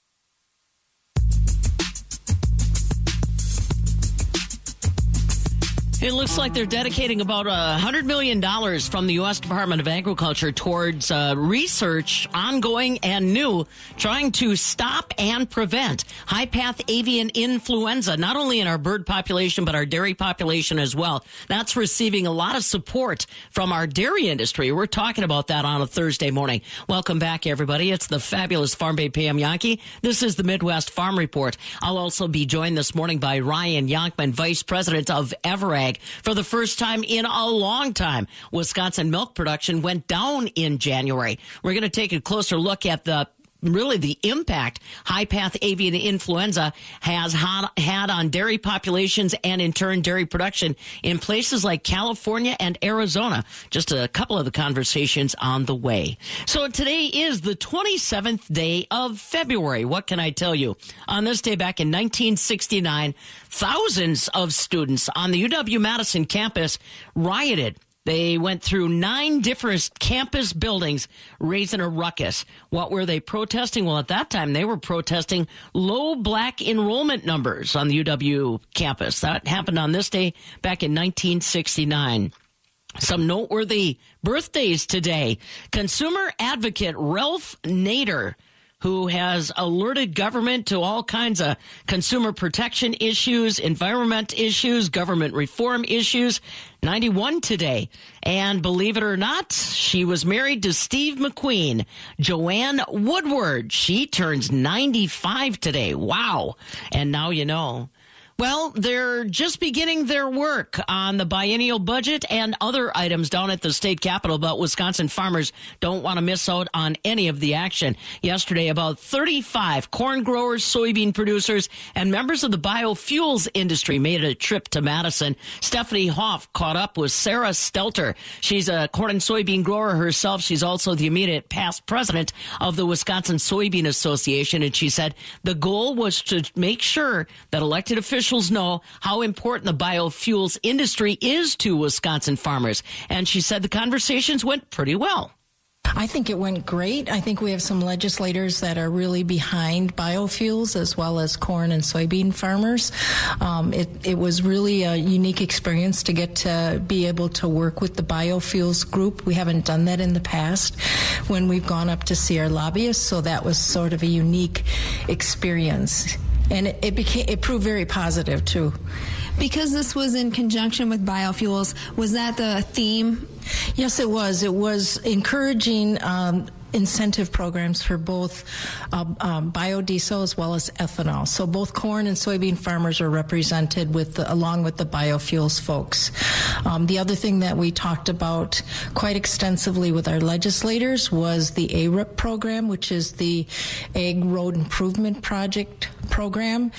It looks like they're dedicating about one hundred million dollars from the U S Department of Agriculture towards uh, research, ongoing and new, trying to stop and prevent high-path avian influenza, not only in our bird population, but our dairy population as well. That's receiving a lot of support from our dairy industry. We're talking about that on a Thursday morning. Welcome back, everybody. It's the fabulous Farm Babe Pam Yankee. This is the Midwest Farm Report. I'll also be joined this morning by Ryan Yonkman, Vice President of Everag. For the first time in a long time, Wisconsin milk production went down in January. We're going to take a closer look at the really the impact high-path avian influenza has had on dairy populations and, in turn, dairy production in places like California and Arizona. Just a couple of the conversations on the way. So today is the twenty-seventh day of February. What can I tell you? On this day back in nineteen sixty-nine, thousands of students on the U W-Madison campus rioted. They went through nine different campus buildings raising a ruckus. What were they protesting? Well, at that time, they were protesting low black enrollment numbers on the U W campus. That happened on this day back in nineteen sixty-nine. Some noteworthy birthdays today. Consumer advocate Ralph Nader, who has alerted government to all kinds of consumer protection issues, environment issues, government reform issues. ninety-one today. And believe it or not, she was married to Steve McQueen. Joanne Woodward, she turns ninety-five today. Wow. And now you know. Well, they're just beginning their work on the biennial budget and other items down at the state capitol, but Wisconsin farmers don't want to miss out on any of the action. Yesterday, about thirty-five corn growers, soybean producers, and members of the biofuels industry made a trip to Madison. Stephanie Hoff caught up with Sarah Stelter. She's a corn and soybean grower herself. She's also the immediate past president of the Wisconsin Soybean Association, and she said the goal was to make sure that elected officials know how important the biofuels industry is to Wisconsin farmers. And she said the conversations went pretty well. I think it went great. I think we have some legislators that are really behind biofuels as well as corn and soybean farmers. Um, it, it was really a unique experience to get to be able to work with the biofuels group. We haven't done that in the past when we've gone up to see our lobbyists, so that was sort of a unique experience. And it, it became it proved very positive, too. Because this was in conjunction with biofuels, was that the theme? Yes, it was. It was encouraging um, incentive programs for both uh, um, biodiesel as well as ethanol. So both corn and soybean farmers are represented with the, along with the biofuels folks. Um, the other thing that we talked about quite extensively with our legislators was the A R I P program, which is the Ag Road Improvement Project program.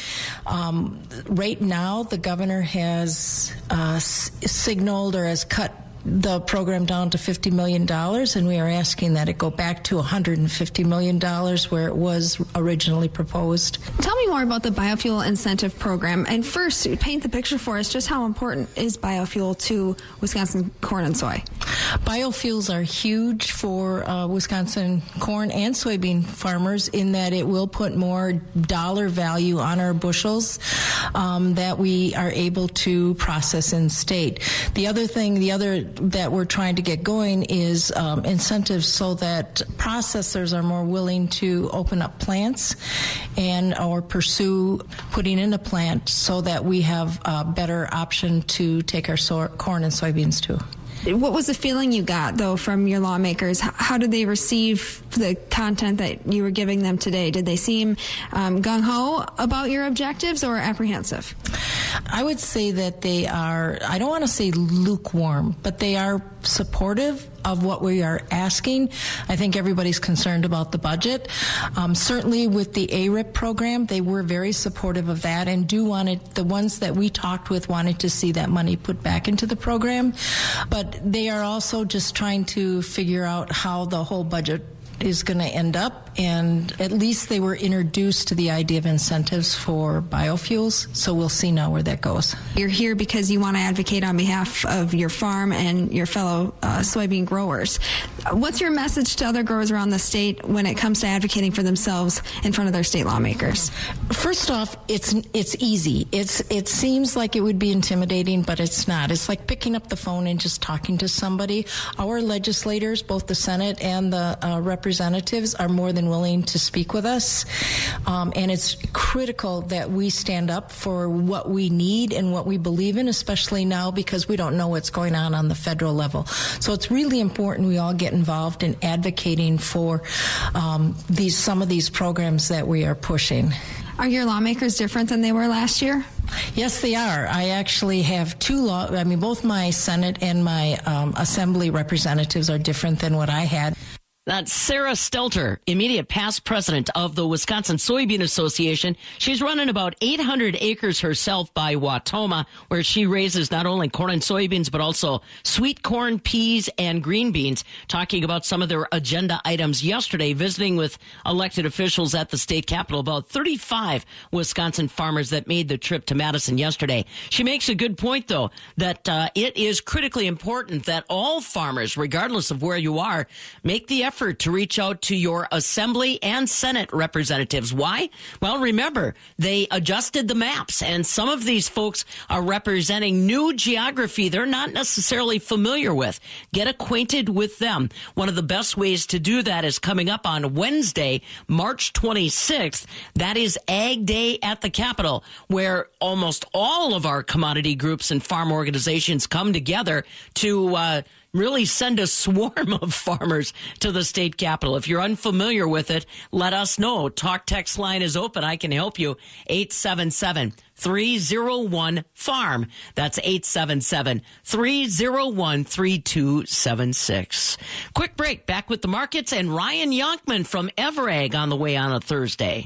Um, right now, the governor has uh, s- signaled or has cut the program down to fifty million dollars, and we are asking that it go back to one hundred fifty million dollars where it was originally proposed. Tell me more about the biofuel incentive program. And first, paint the picture for us. Just how important is biofuel to Wisconsin corn and soy? Biofuels are huge for uh, Wisconsin corn and soybean farmers in that it will put more dollar value on our bushels um, that we are able to process in state. The other thing, the other that we're trying to get going is um, incentives so that processors are more willing to open up plants and or pursue putting in a plant so that we have a better option to take our so- corn and soybeans to. What was the feeling you got, though, from your lawmakers? How did they receive the content that you were giving them today? Did they seem um, gung-ho about your objectives or apprehensive? I would say that they are, I don't want to say lukewarm, but they are supportive of what we are asking. I think everybody's concerned about the budget. Um, certainly with the A R I P program, they were very supportive of that and do want it, the ones that we talked with wanted to see that money put back into the program. But they are also just trying to figure out how the whole budget is going to end up, and at least they were introduced to the idea of incentives for biofuels, so we'll see now where that goes. You're here because you want to advocate on behalf of your farm and your fellow uh, soybean growers. What's your message to other growers around the state when it comes to advocating for themselves in front of their state lawmakers? First off, it's it's easy. It's It seems like it would be intimidating, but it's not. It's like picking up the phone and just talking to somebody. Our legislators, both the Senate and the uh, representatives, are more than willing to speak with us, um, and it's critical that we stand up for what we need and what we believe in, especially now because we don't know what's going on on the federal level. So it's really important we all get involved in advocating for um, these some of these programs that we are pushing. Are your lawmakers different than they were last year? Yes, they are. I actually have two law. I mean, both my Senate and my um, Assembly representatives are different than what I had. That's Sarah Stelter, immediate past president of the Wisconsin Soybean Association. She's running about eight hundred acres herself by Wautoma, where she raises not only corn and soybeans, but also sweet corn, peas, and green beans, talking about some of their agenda items yesterday, visiting with elected officials at the state capitol, about thirty-five Wisconsin farmers that made the trip to Madison yesterday. She makes a good point, though, that uh, it is critically important that all farmers, regardless of where you are, make the effort to reach out to your Assembly and Senate representatives. Why? Well, remember, they adjusted the maps, and some of these folks are representing new geography they're not necessarily familiar with. Get acquainted with them. One of the best ways to do that is coming up on Wednesday, March twenty-sixth. That is Ag Day at the Capitol, where almost all of our commodity groups and farm organizations come together to uh, really send a swarm of farmers to the state capitol. If you're unfamiliar with it, let us know. Talk text line is open. I can help you. eight seven seven, three oh one, farm. That's eight seven seven, three oh one, three two seven six. Quick break. Back with the markets and Ryan Yonkman from Everag on the way on a Thursday.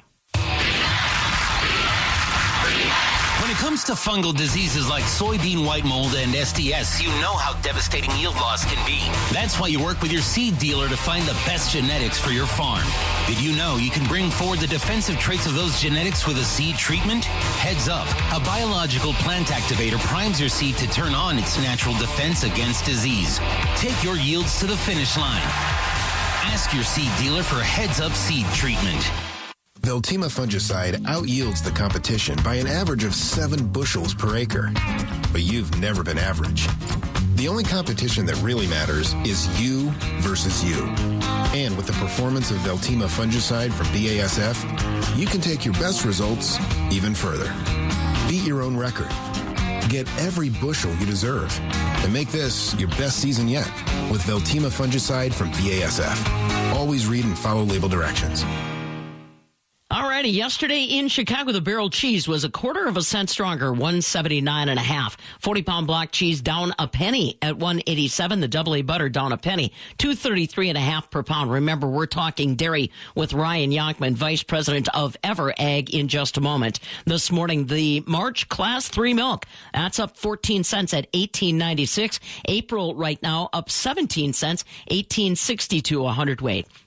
When it comes to fungal diseases like soybean white mold and S D S, you know how devastating yield loss can be. That's why you work with your seed dealer to find the best genetics for your farm. Did you know you can bring forward the defensive traits of those genetics with a seed treatment? Heads up, a biological plant activator primes your seed to turn on its natural defense against disease. Take your yields to the finish line. Ask your seed dealer for Heads Up seed treatment. Veltima fungicide outyields the competition by an average of seven bushels per acre. But you've never been average. The only competition that really matters is you versus you. And with the performance of Veltima fungicide from B A S F, you can take your best results even further. Beat your own record. Get every bushel you deserve. And make this your best season yet with Veltima fungicide from B A S F. Always read and follow label directions. Alrighty, yesterday in Chicago, the barrel cheese was a quarter of a cent stronger, one seventy-nine and a half. forty pound block cheese down a penny at one eighty-seven. The double A butter down a penny, two thirty-three and a half per pound. Remember, we're talking dairy with Ryan Yonkman, vice president of Everag, in just a moment. This morning, the March class three milk, that's up fourteen cents at eighteen ninety-six. April right now up seventeen cents, eighteen sixty-two a hundredweight.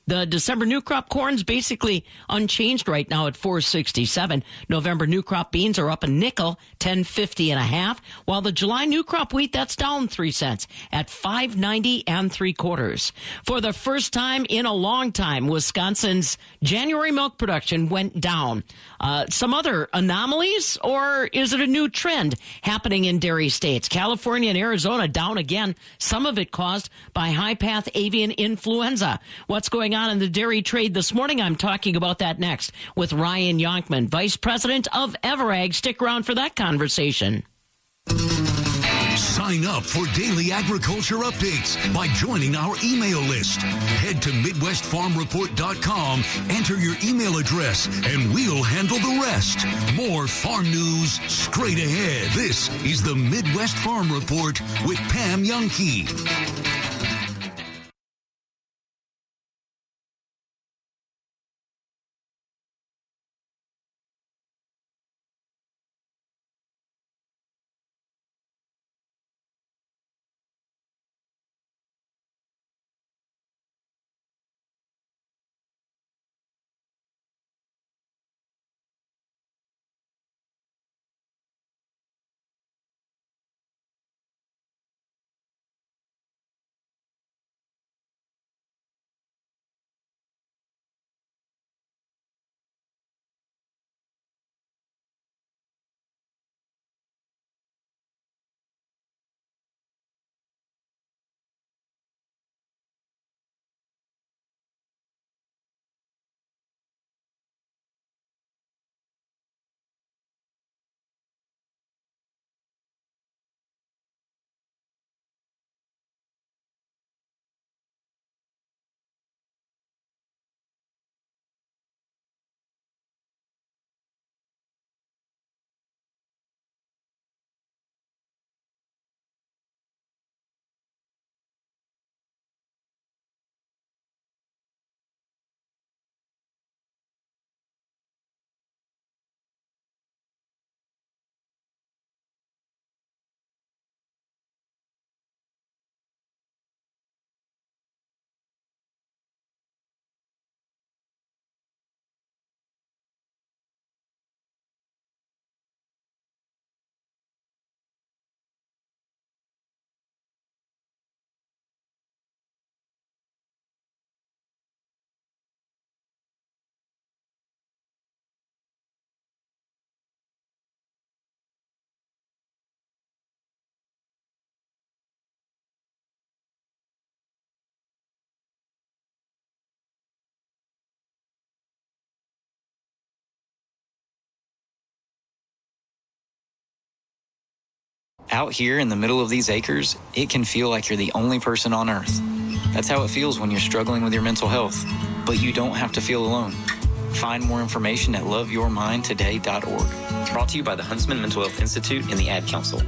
The December new crop corn's basically unchanged right now at four sixty-seven. November new crop beans are up a nickel, ten fifty and a half, while the July new crop wheat, that's down three cents at five ninety and three quarters. For the first time in a long time, Wisconsin's January milk production went down. Uh, some other anomalies, or is it a new trend happening in dairy states? California and Arizona down again, some of it caused by high-path avian influenza. What's going on in the dairy trade this morning? I'm talking about that next with Ryan Yonkman, Vice President of Everag. Stick around for that conversation. Sign up for daily agriculture updates by joining our email list. Head to Midwest Farm Report dot com, enter your email address, and we'll handle the rest. More farm news straight ahead. This is the Midwest Farm Report with Pam Jahnke. Out here in the middle of these acres, it can feel like you're the only person on Earth. That's how it feels when you're struggling with your mental health. But you don't have to feel alone. Find more information at love your mind today dot org. Brought to you by the Huntsman Mental Health Institute and the Ad Council.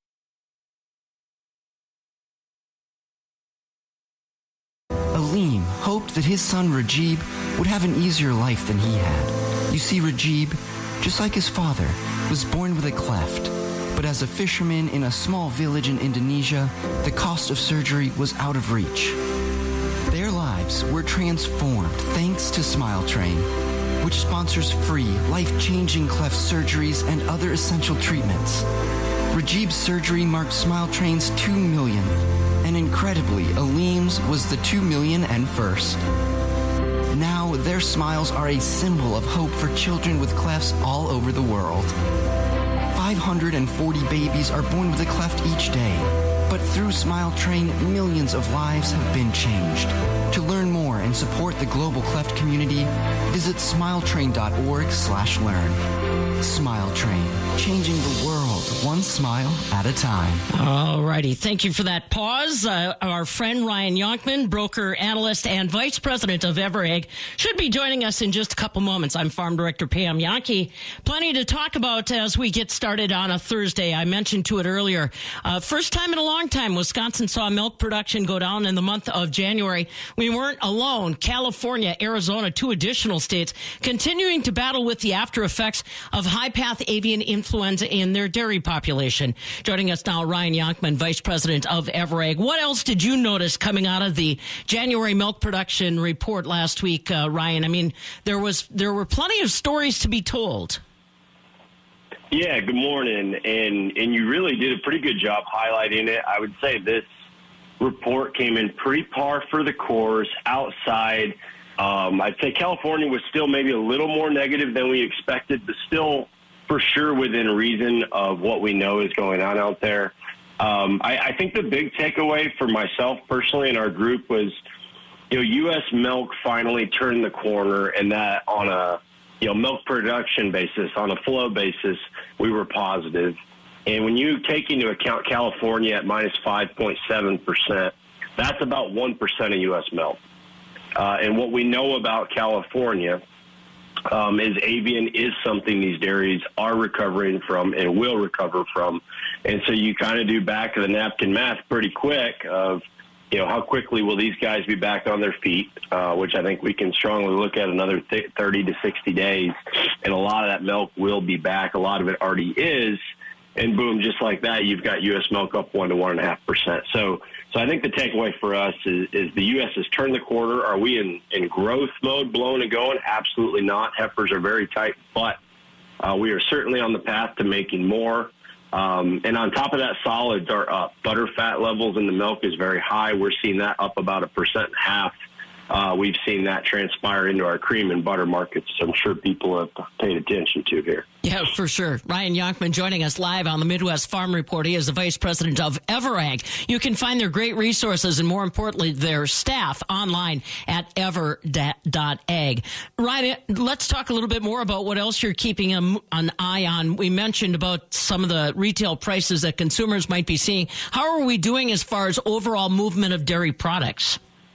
Aleem hoped that his son Rajib would have an easier life than he had. You see, Rajib, just like his father, was born with a cleft. But as a fisherman in a small village in Indonesia, the cost of surgery was out of reach. Their lives were transformed thanks to Smile Train, which sponsors free, life-changing cleft surgeries and other essential treatments. Rajib's surgery marked Smile Train's two millionth, and incredibly, Aleem's was the two million and first. Now, their smiles are a symbol of hope for children with clefts all over the world. five hundred forty babies are born with a cleft each day, but through Smile Train, millions of lives have been changed. To learn more and support the global cleft community, visit smiletrain.org slash learn. Smile Train, changing the world one smile at a time. All righty. Thank you for that pause. Uh, our friend Ryan Yonkman, broker, analyst, and vice president of Everag, should be joining us in just a couple moments. I'm Farm Director Pam Jahnke. Plenty to talk about as we get started on a Thursday. I mentioned to it earlier. Uh, first time in a long time, Wisconsin saw milk production go down in the month of January. We weren't alone. California, Arizona, two additional states continuing to battle with the after effects of high-path avian influenza in their dairy dairy population. Joining us now, Ryan Yonkman, Vice President of EverAg. What else did you notice coming out of the January milk production report last week, uh, Ryan? I mean, there was there were plenty of stories to be told. Yeah, good morning. And and you really did a pretty good job highlighting it. I would say this report came in pretty par for the course outside. Um, I'd say California was still maybe a little more negative than we expected, but still for sure within reason of what we know is going on out there. Um, I, I think the big takeaway for myself personally and our group was, you know, U S milk finally turned the corner, and that on a, you know, milk production basis, on a flow basis, we were positive. And when you take into account California at minus five point seven percent, that's about one percent of U S milk. Uh, and what we know about California um, is avian is something these dairies are recovering from and will recover from. And so you kind of do back of the napkin math pretty quick of, you know, how quickly will these guys be back on their feet, uh, which I think we can strongly look at another th- thirty to sixty days. And a lot of that milk will be back. A lot of it already is. And boom, just like that, you've got U S milk up one to one and a half percent. So, so I think the takeaway for us is, is the U S has turned the corner. Are we in, in growth mode, blowing and going? Absolutely not. Heifers are very tight, but uh, we are certainly on the path to making more. Um, and on top of that, solids are up. Butter fat levels in the milk is very high. We're seeing that up about a percent and a half. Uh, we've seen that transpire into our cream and butter markets. I'm sure people have paid attention to here. Yeah, for sure. Ryan Yonkman joining us live on the Midwest Farm Report. He is the Vice President of EverAg. You can find their great resources and, more importantly, their staff online at ever dot ag. Ryan, let's talk a little bit more about what else you're keeping an eye on. We mentioned about some of the retail prices that consumers might be seeing. How are we doing as far as overall movement of dairy products?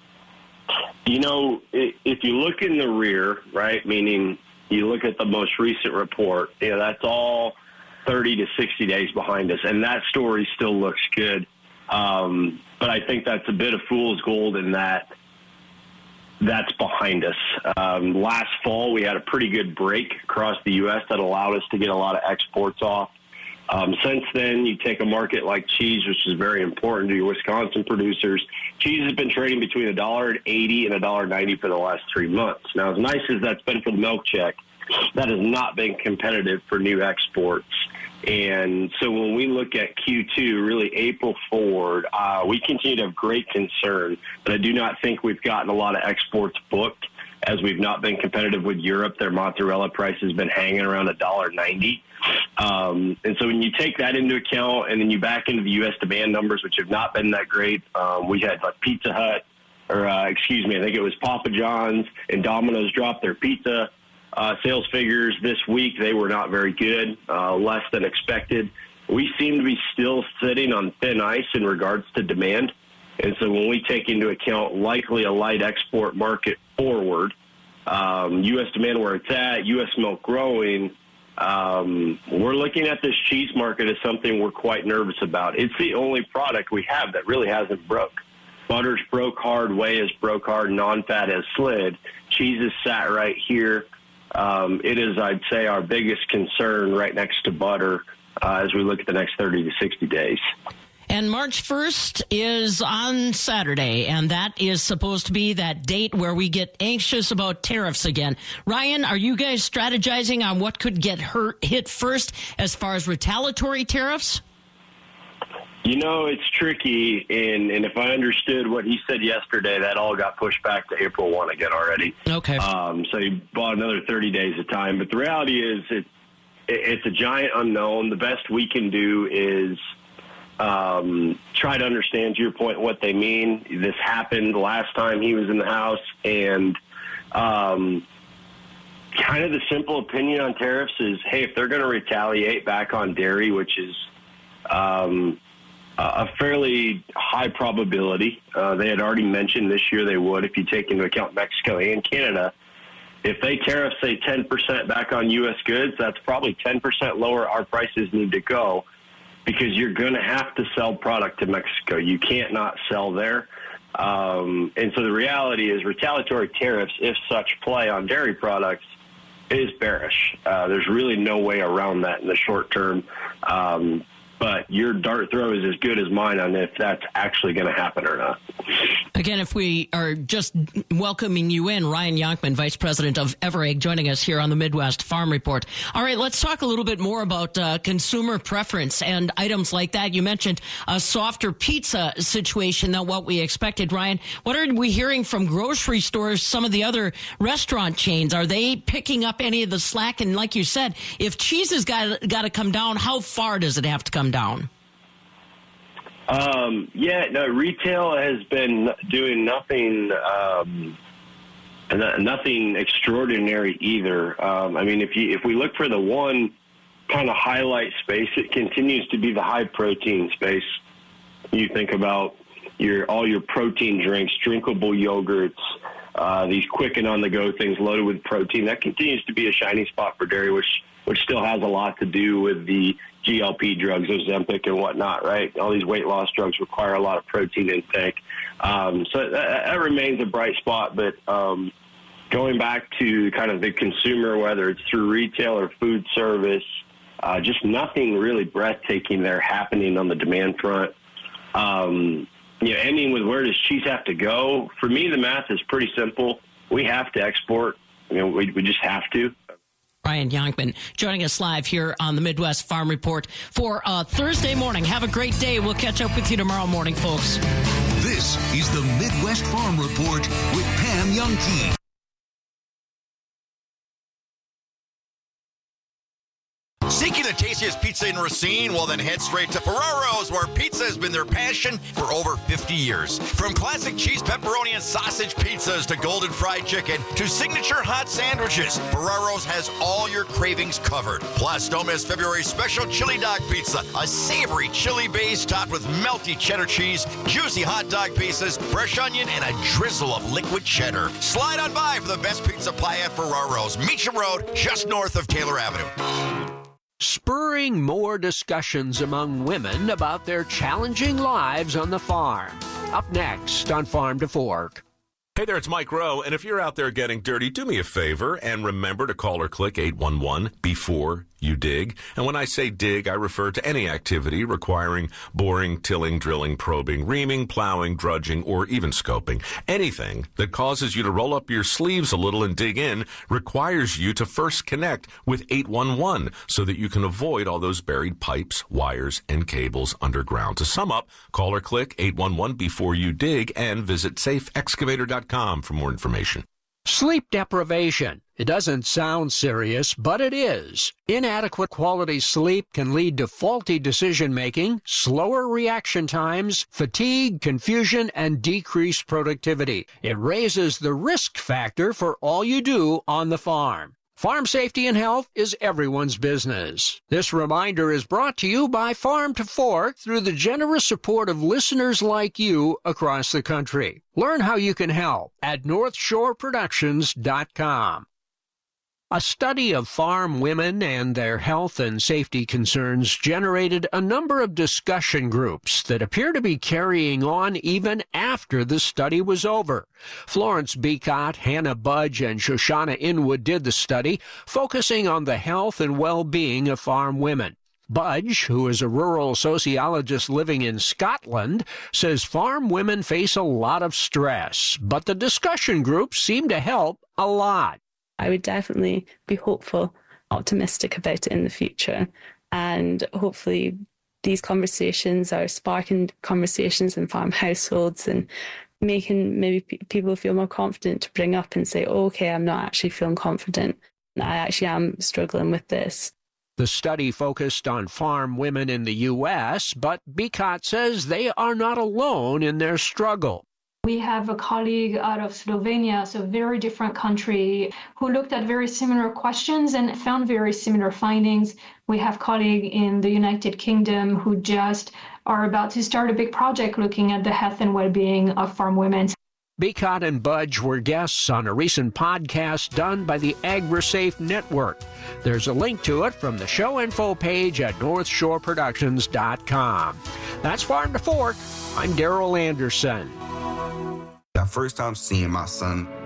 You know, if you look in the rear, right, meaning you look at the most recent report, you know, that's all thirty to sixty days behind us, and that story still looks good. Um, but I think that's a bit of fool's gold in that that's behind us. Um, last fall, we had a pretty good break across the U S that allowed us to get a lot of exports off. Um, since then, you take a market like cheese, which is very important to your Wisconsin producers. Cheese has been trading between one dollar eighty and one dollar ninety for the last three months. Now, as nice as that's been for the milk check, that has not been competitive for new exports. And so when we look at Q two, really April forward, uh, we continue to have great concern. But I do not think we've gotten a lot of exports booked, as we've not been competitive with Europe. Their mozzarella price has been hanging around one dollar ninety. Um, and so when you take that into account and then you back into the U S demand numbers, which have not been that great, um, we had like Pizza Hut, or uh, excuse me, I think it was Papa John's and Domino's dropped their pizza uh, sales figures this week. They were not very good, uh, less than expected. We seem to be still sitting on thin ice in regards to demand. And so when we take into account likely a light export market forward, um, U S demand where it's at, U S milk growing, um, we're looking at this cheese market as something we're quite nervous about. It's the only product we have that really hasn't broke. Butter's broke hard, whey has broke hard, non-fat has slid. Cheese is sat right here. Um, it is, I'd say, our biggest concern right next to butter uh, as we look at the next thirty to sixty days. And March first is on Saturday, and that is supposed to be that date where we get anxious about tariffs again. Ryan, are you guys strategizing on what could get hurt, hit first as far as retaliatory tariffs? You know, it's tricky, and, and if I understood what he said yesterday, that all got pushed back to April first again already. Okay. Um, so he bought another thirty days of time. But the reality is it, it, it's a giant unknown. The best we can do is um, try to understand, to your point, what they mean. This happened last time he was in the House, and um, kind of the simple opinion on tariffs is, hey, if they're going to retaliate back on dairy, which is um, a fairly high probability. Uh, they had already mentioned this year they would, if you take into account Mexico and Canada. If they tariff, say, ten percent back on U S goods, that's probably ten percent lower our prices need to go, because you're going to have to sell product to Mexico. You can't not sell there. Um, and so the reality is retaliatory tariffs, if such play on dairy products, is bearish. Uh, there's really no way around that in the short term. Um, but your dart throw is as good as mine on if that's actually going to happen or not. Again, if we are just welcoming you in, Ryan Yonkman, Vice President of Everegg, joining us here on the Midwest Farm Report. All right, let's talk a little bit more about uh, consumer preference and items like that. You mentioned a softer pizza situation than what we expected, Ryan. What are we hearing from grocery stores, some of the other restaurant chains? Are they picking up any of the slack? And like you said, if cheese has got, got to come down, how far does it have to come down? Um, yeah, no, retail has been doing nothing, um, nothing extraordinary either. Um, I mean, if you, if we look for the one kind of highlight space, it continues to be the high protein space. You think about your, all your protein drinks, drinkable yogurts, uh, these quick and on the go things loaded with protein. That continues to be a shiny spot for dairy, which, which still has a lot to do with the G L P drugs, Ozempic and whatnot, right? All these weight loss drugs require a lot of protein intake. Um, so that, that remains a bright spot. But um, going back to kind of the consumer, whether it's through retail or food service, uh, just nothing really breathtaking there happening on the demand front. Um, you know, ending with where does cheese have to go? For me, the math is pretty simple. We have to export. You know, we, we just have to. Ryan Yonkman joining us live here on the Midwest Farm Report for uh, Thursday morning. Have a great day. We'll catch up with you tomorrow morning, folks. This is the Midwest Farm Report with Pam Youngkey. Seeking the tastiest pizza in Racine? Well, then head straight to Ferraro's, where pizza has been their passion for over fifty years. From classic cheese, pepperoni, and sausage pizzas to golden fried chicken to signature hot sandwiches, Ferraro's has all your cravings covered. Plus, don't miss February's special chili dog pizza, a savory chili base topped with melty cheddar cheese, juicy hot dog pieces, fresh onion, and a drizzle of liquid cheddar. Slide on by for the best pizza pie at Ferraro's, Meacham Road, just north of Taylor Avenue. Spurring more discussions among women about their challenging lives on the farm. Up next on Farm to Fork. Hey there, it's Mike Rowe, and if you're out there getting dirty, do me a favor and remember to call or click eight one one before you dig. And when I say dig, I refer to any activity requiring boring, tilling, drilling, probing, reaming, plowing, drudging, or even scoping. Anything that causes you to roll up your sleeves a little and dig in requires you to first connect with eight one one so that you can avoid all those buried pipes, wires, and cables underground. To sum up, call or click eight one one before you dig and visit safe excavator dot com for more information. Sleep deprivation. It doesn't sound serious, but it is. Inadequate quality sleep can lead to faulty decision-making, slower reaction times, fatigue, confusion, and decreased productivity. It raises the risk factor for all you do on the farm. Farm safety and health is everyone's business. This reminder is brought to you by Farm to Fork through the generous support of listeners like you across the country. Learn how you can help at north shore productions dot com. A study of farm women and their health and safety concerns generated a number of discussion groups that appear to be carrying on even after the study was over. Florence Beacott, Hannah Budge, and Shoshana Inwood did the study, focusing on the health and well-being of farm women. Budge, who is a rural sociologist living in Scotland, says farm women face a lot of stress, but the discussion groups seem to help a lot. I would definitely be hopeful, optimistic about it in the future. And hopefully these conversations are sparking conversations in farm households and making maybe p- people feel more confident to bring up and say, oh, okay, I'm not actually feeling confident. I actually am struggling with this. The study focused on farm women in the U S, but Beacott says they are not alone in their struggle. We have a colleague out of Slovenia, so a very different country, who looked at very similar questions and found very similar findings. We have colleagues in the United Kingdom who just are about to start a big project looking at the health and well-being of farm women. Beacott and Budge were guests on a recent podcast done by the AgriSafe Network. There's a link to it from the show info page at north shore productions dot com. That's Farm to Fork. I'm Daryl Anderson. That first time seeing my son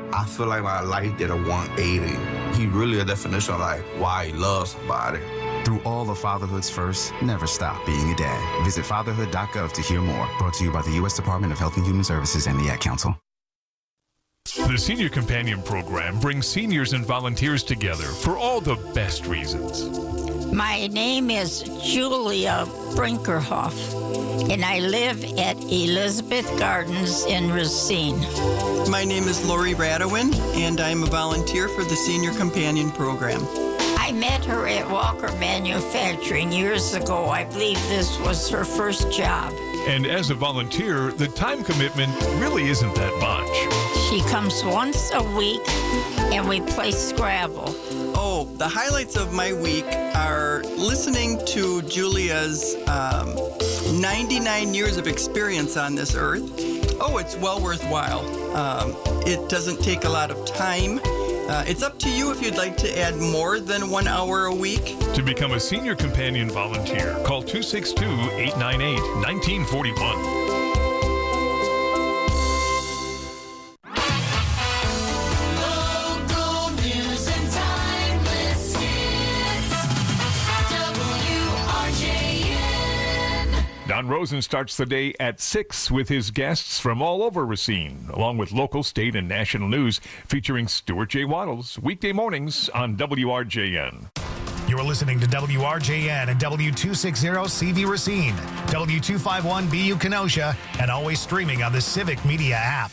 I feel like my life did a one eighty. He really a definition of like why he loves somebody. Through all of fatherhood's first, never stop being a dad. Visit fatherhood dot gov to hear more. Brought to you by the U S Department of Health and Human Services and the Ad Council. The Senior Companion Program brings seniors and volunteers together for all the best reasons. My name is Julia Brinkerhoff, and I live at Elizabeth Gardens in Racine. My name is Lori Radowin, and I'm a volunteer for the Senior Companion Program. I met her at Walker Manufacturing years ago. I believe this was her first job. And as a volunteer, the time commitment really isn't that much. She comes once a week, and we play Scrabble. Oh, the highlights of my week are listening to Julia's um, ninety-nine years of experience on this earth. Oh, it's well worthwhile. Um, it doesn't take a lot of time. Uh, it's up to you if you'd like to add more than one hour a week. To become a Senior Companion volunteer, call two six two, eight nine eight, one nine four one. Don Rosen starts the day at six with his guests from all over Racine, along with local, state, and national news featuring Stuart J. Waddles, weekday mornings on W R J N. You're listening to W R J N and W two sixty C V Racine, W two fifty-one B U Kenosha, and always streaming on the Civic Media app.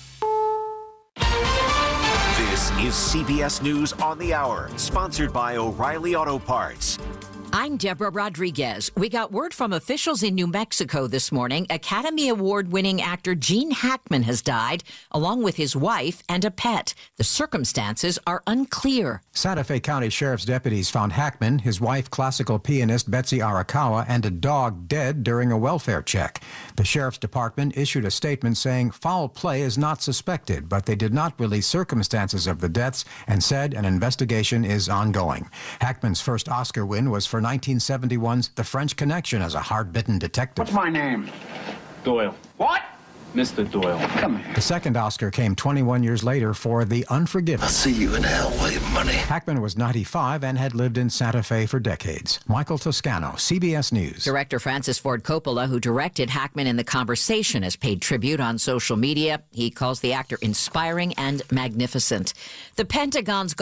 This is C B S News on the Hour, sponsored by O'Reilly Auto Parts. I'm Deborah Rodriguez. We got word from officials in New Mexico this morning. Academy Award-winning actor Gene Hackman has died, along with his wife and a pet. The circumstances are unclear. Santa Fe County Sheriff's deputies found Hackman, his wife, classical pianist Betsy Arakawa, and a dog dead during a welfare check. The Sheriff's Department issued a statement saying foul play is not suspected, but they did not release circumstances of the deaths and said an investigation is ongoing. Hackman's first Oscar win was for nineteen seventy-one's The French Connection as a hard-bitten detective. What's my name? Doyle. What? Mister Doyle. Come here. The second Oscar came twenty-one years later for The Unforgiven. I'll see you in hell with your money. Hackman was ninety-five and had lived in Santa Fe for decades. Michael Toscano, C B S News. Director Francis Ford Coppola, who directed Hackman in The Conversation, has paid tribute on social media. He calls the actor inspiring and magnificent. The Pentagon's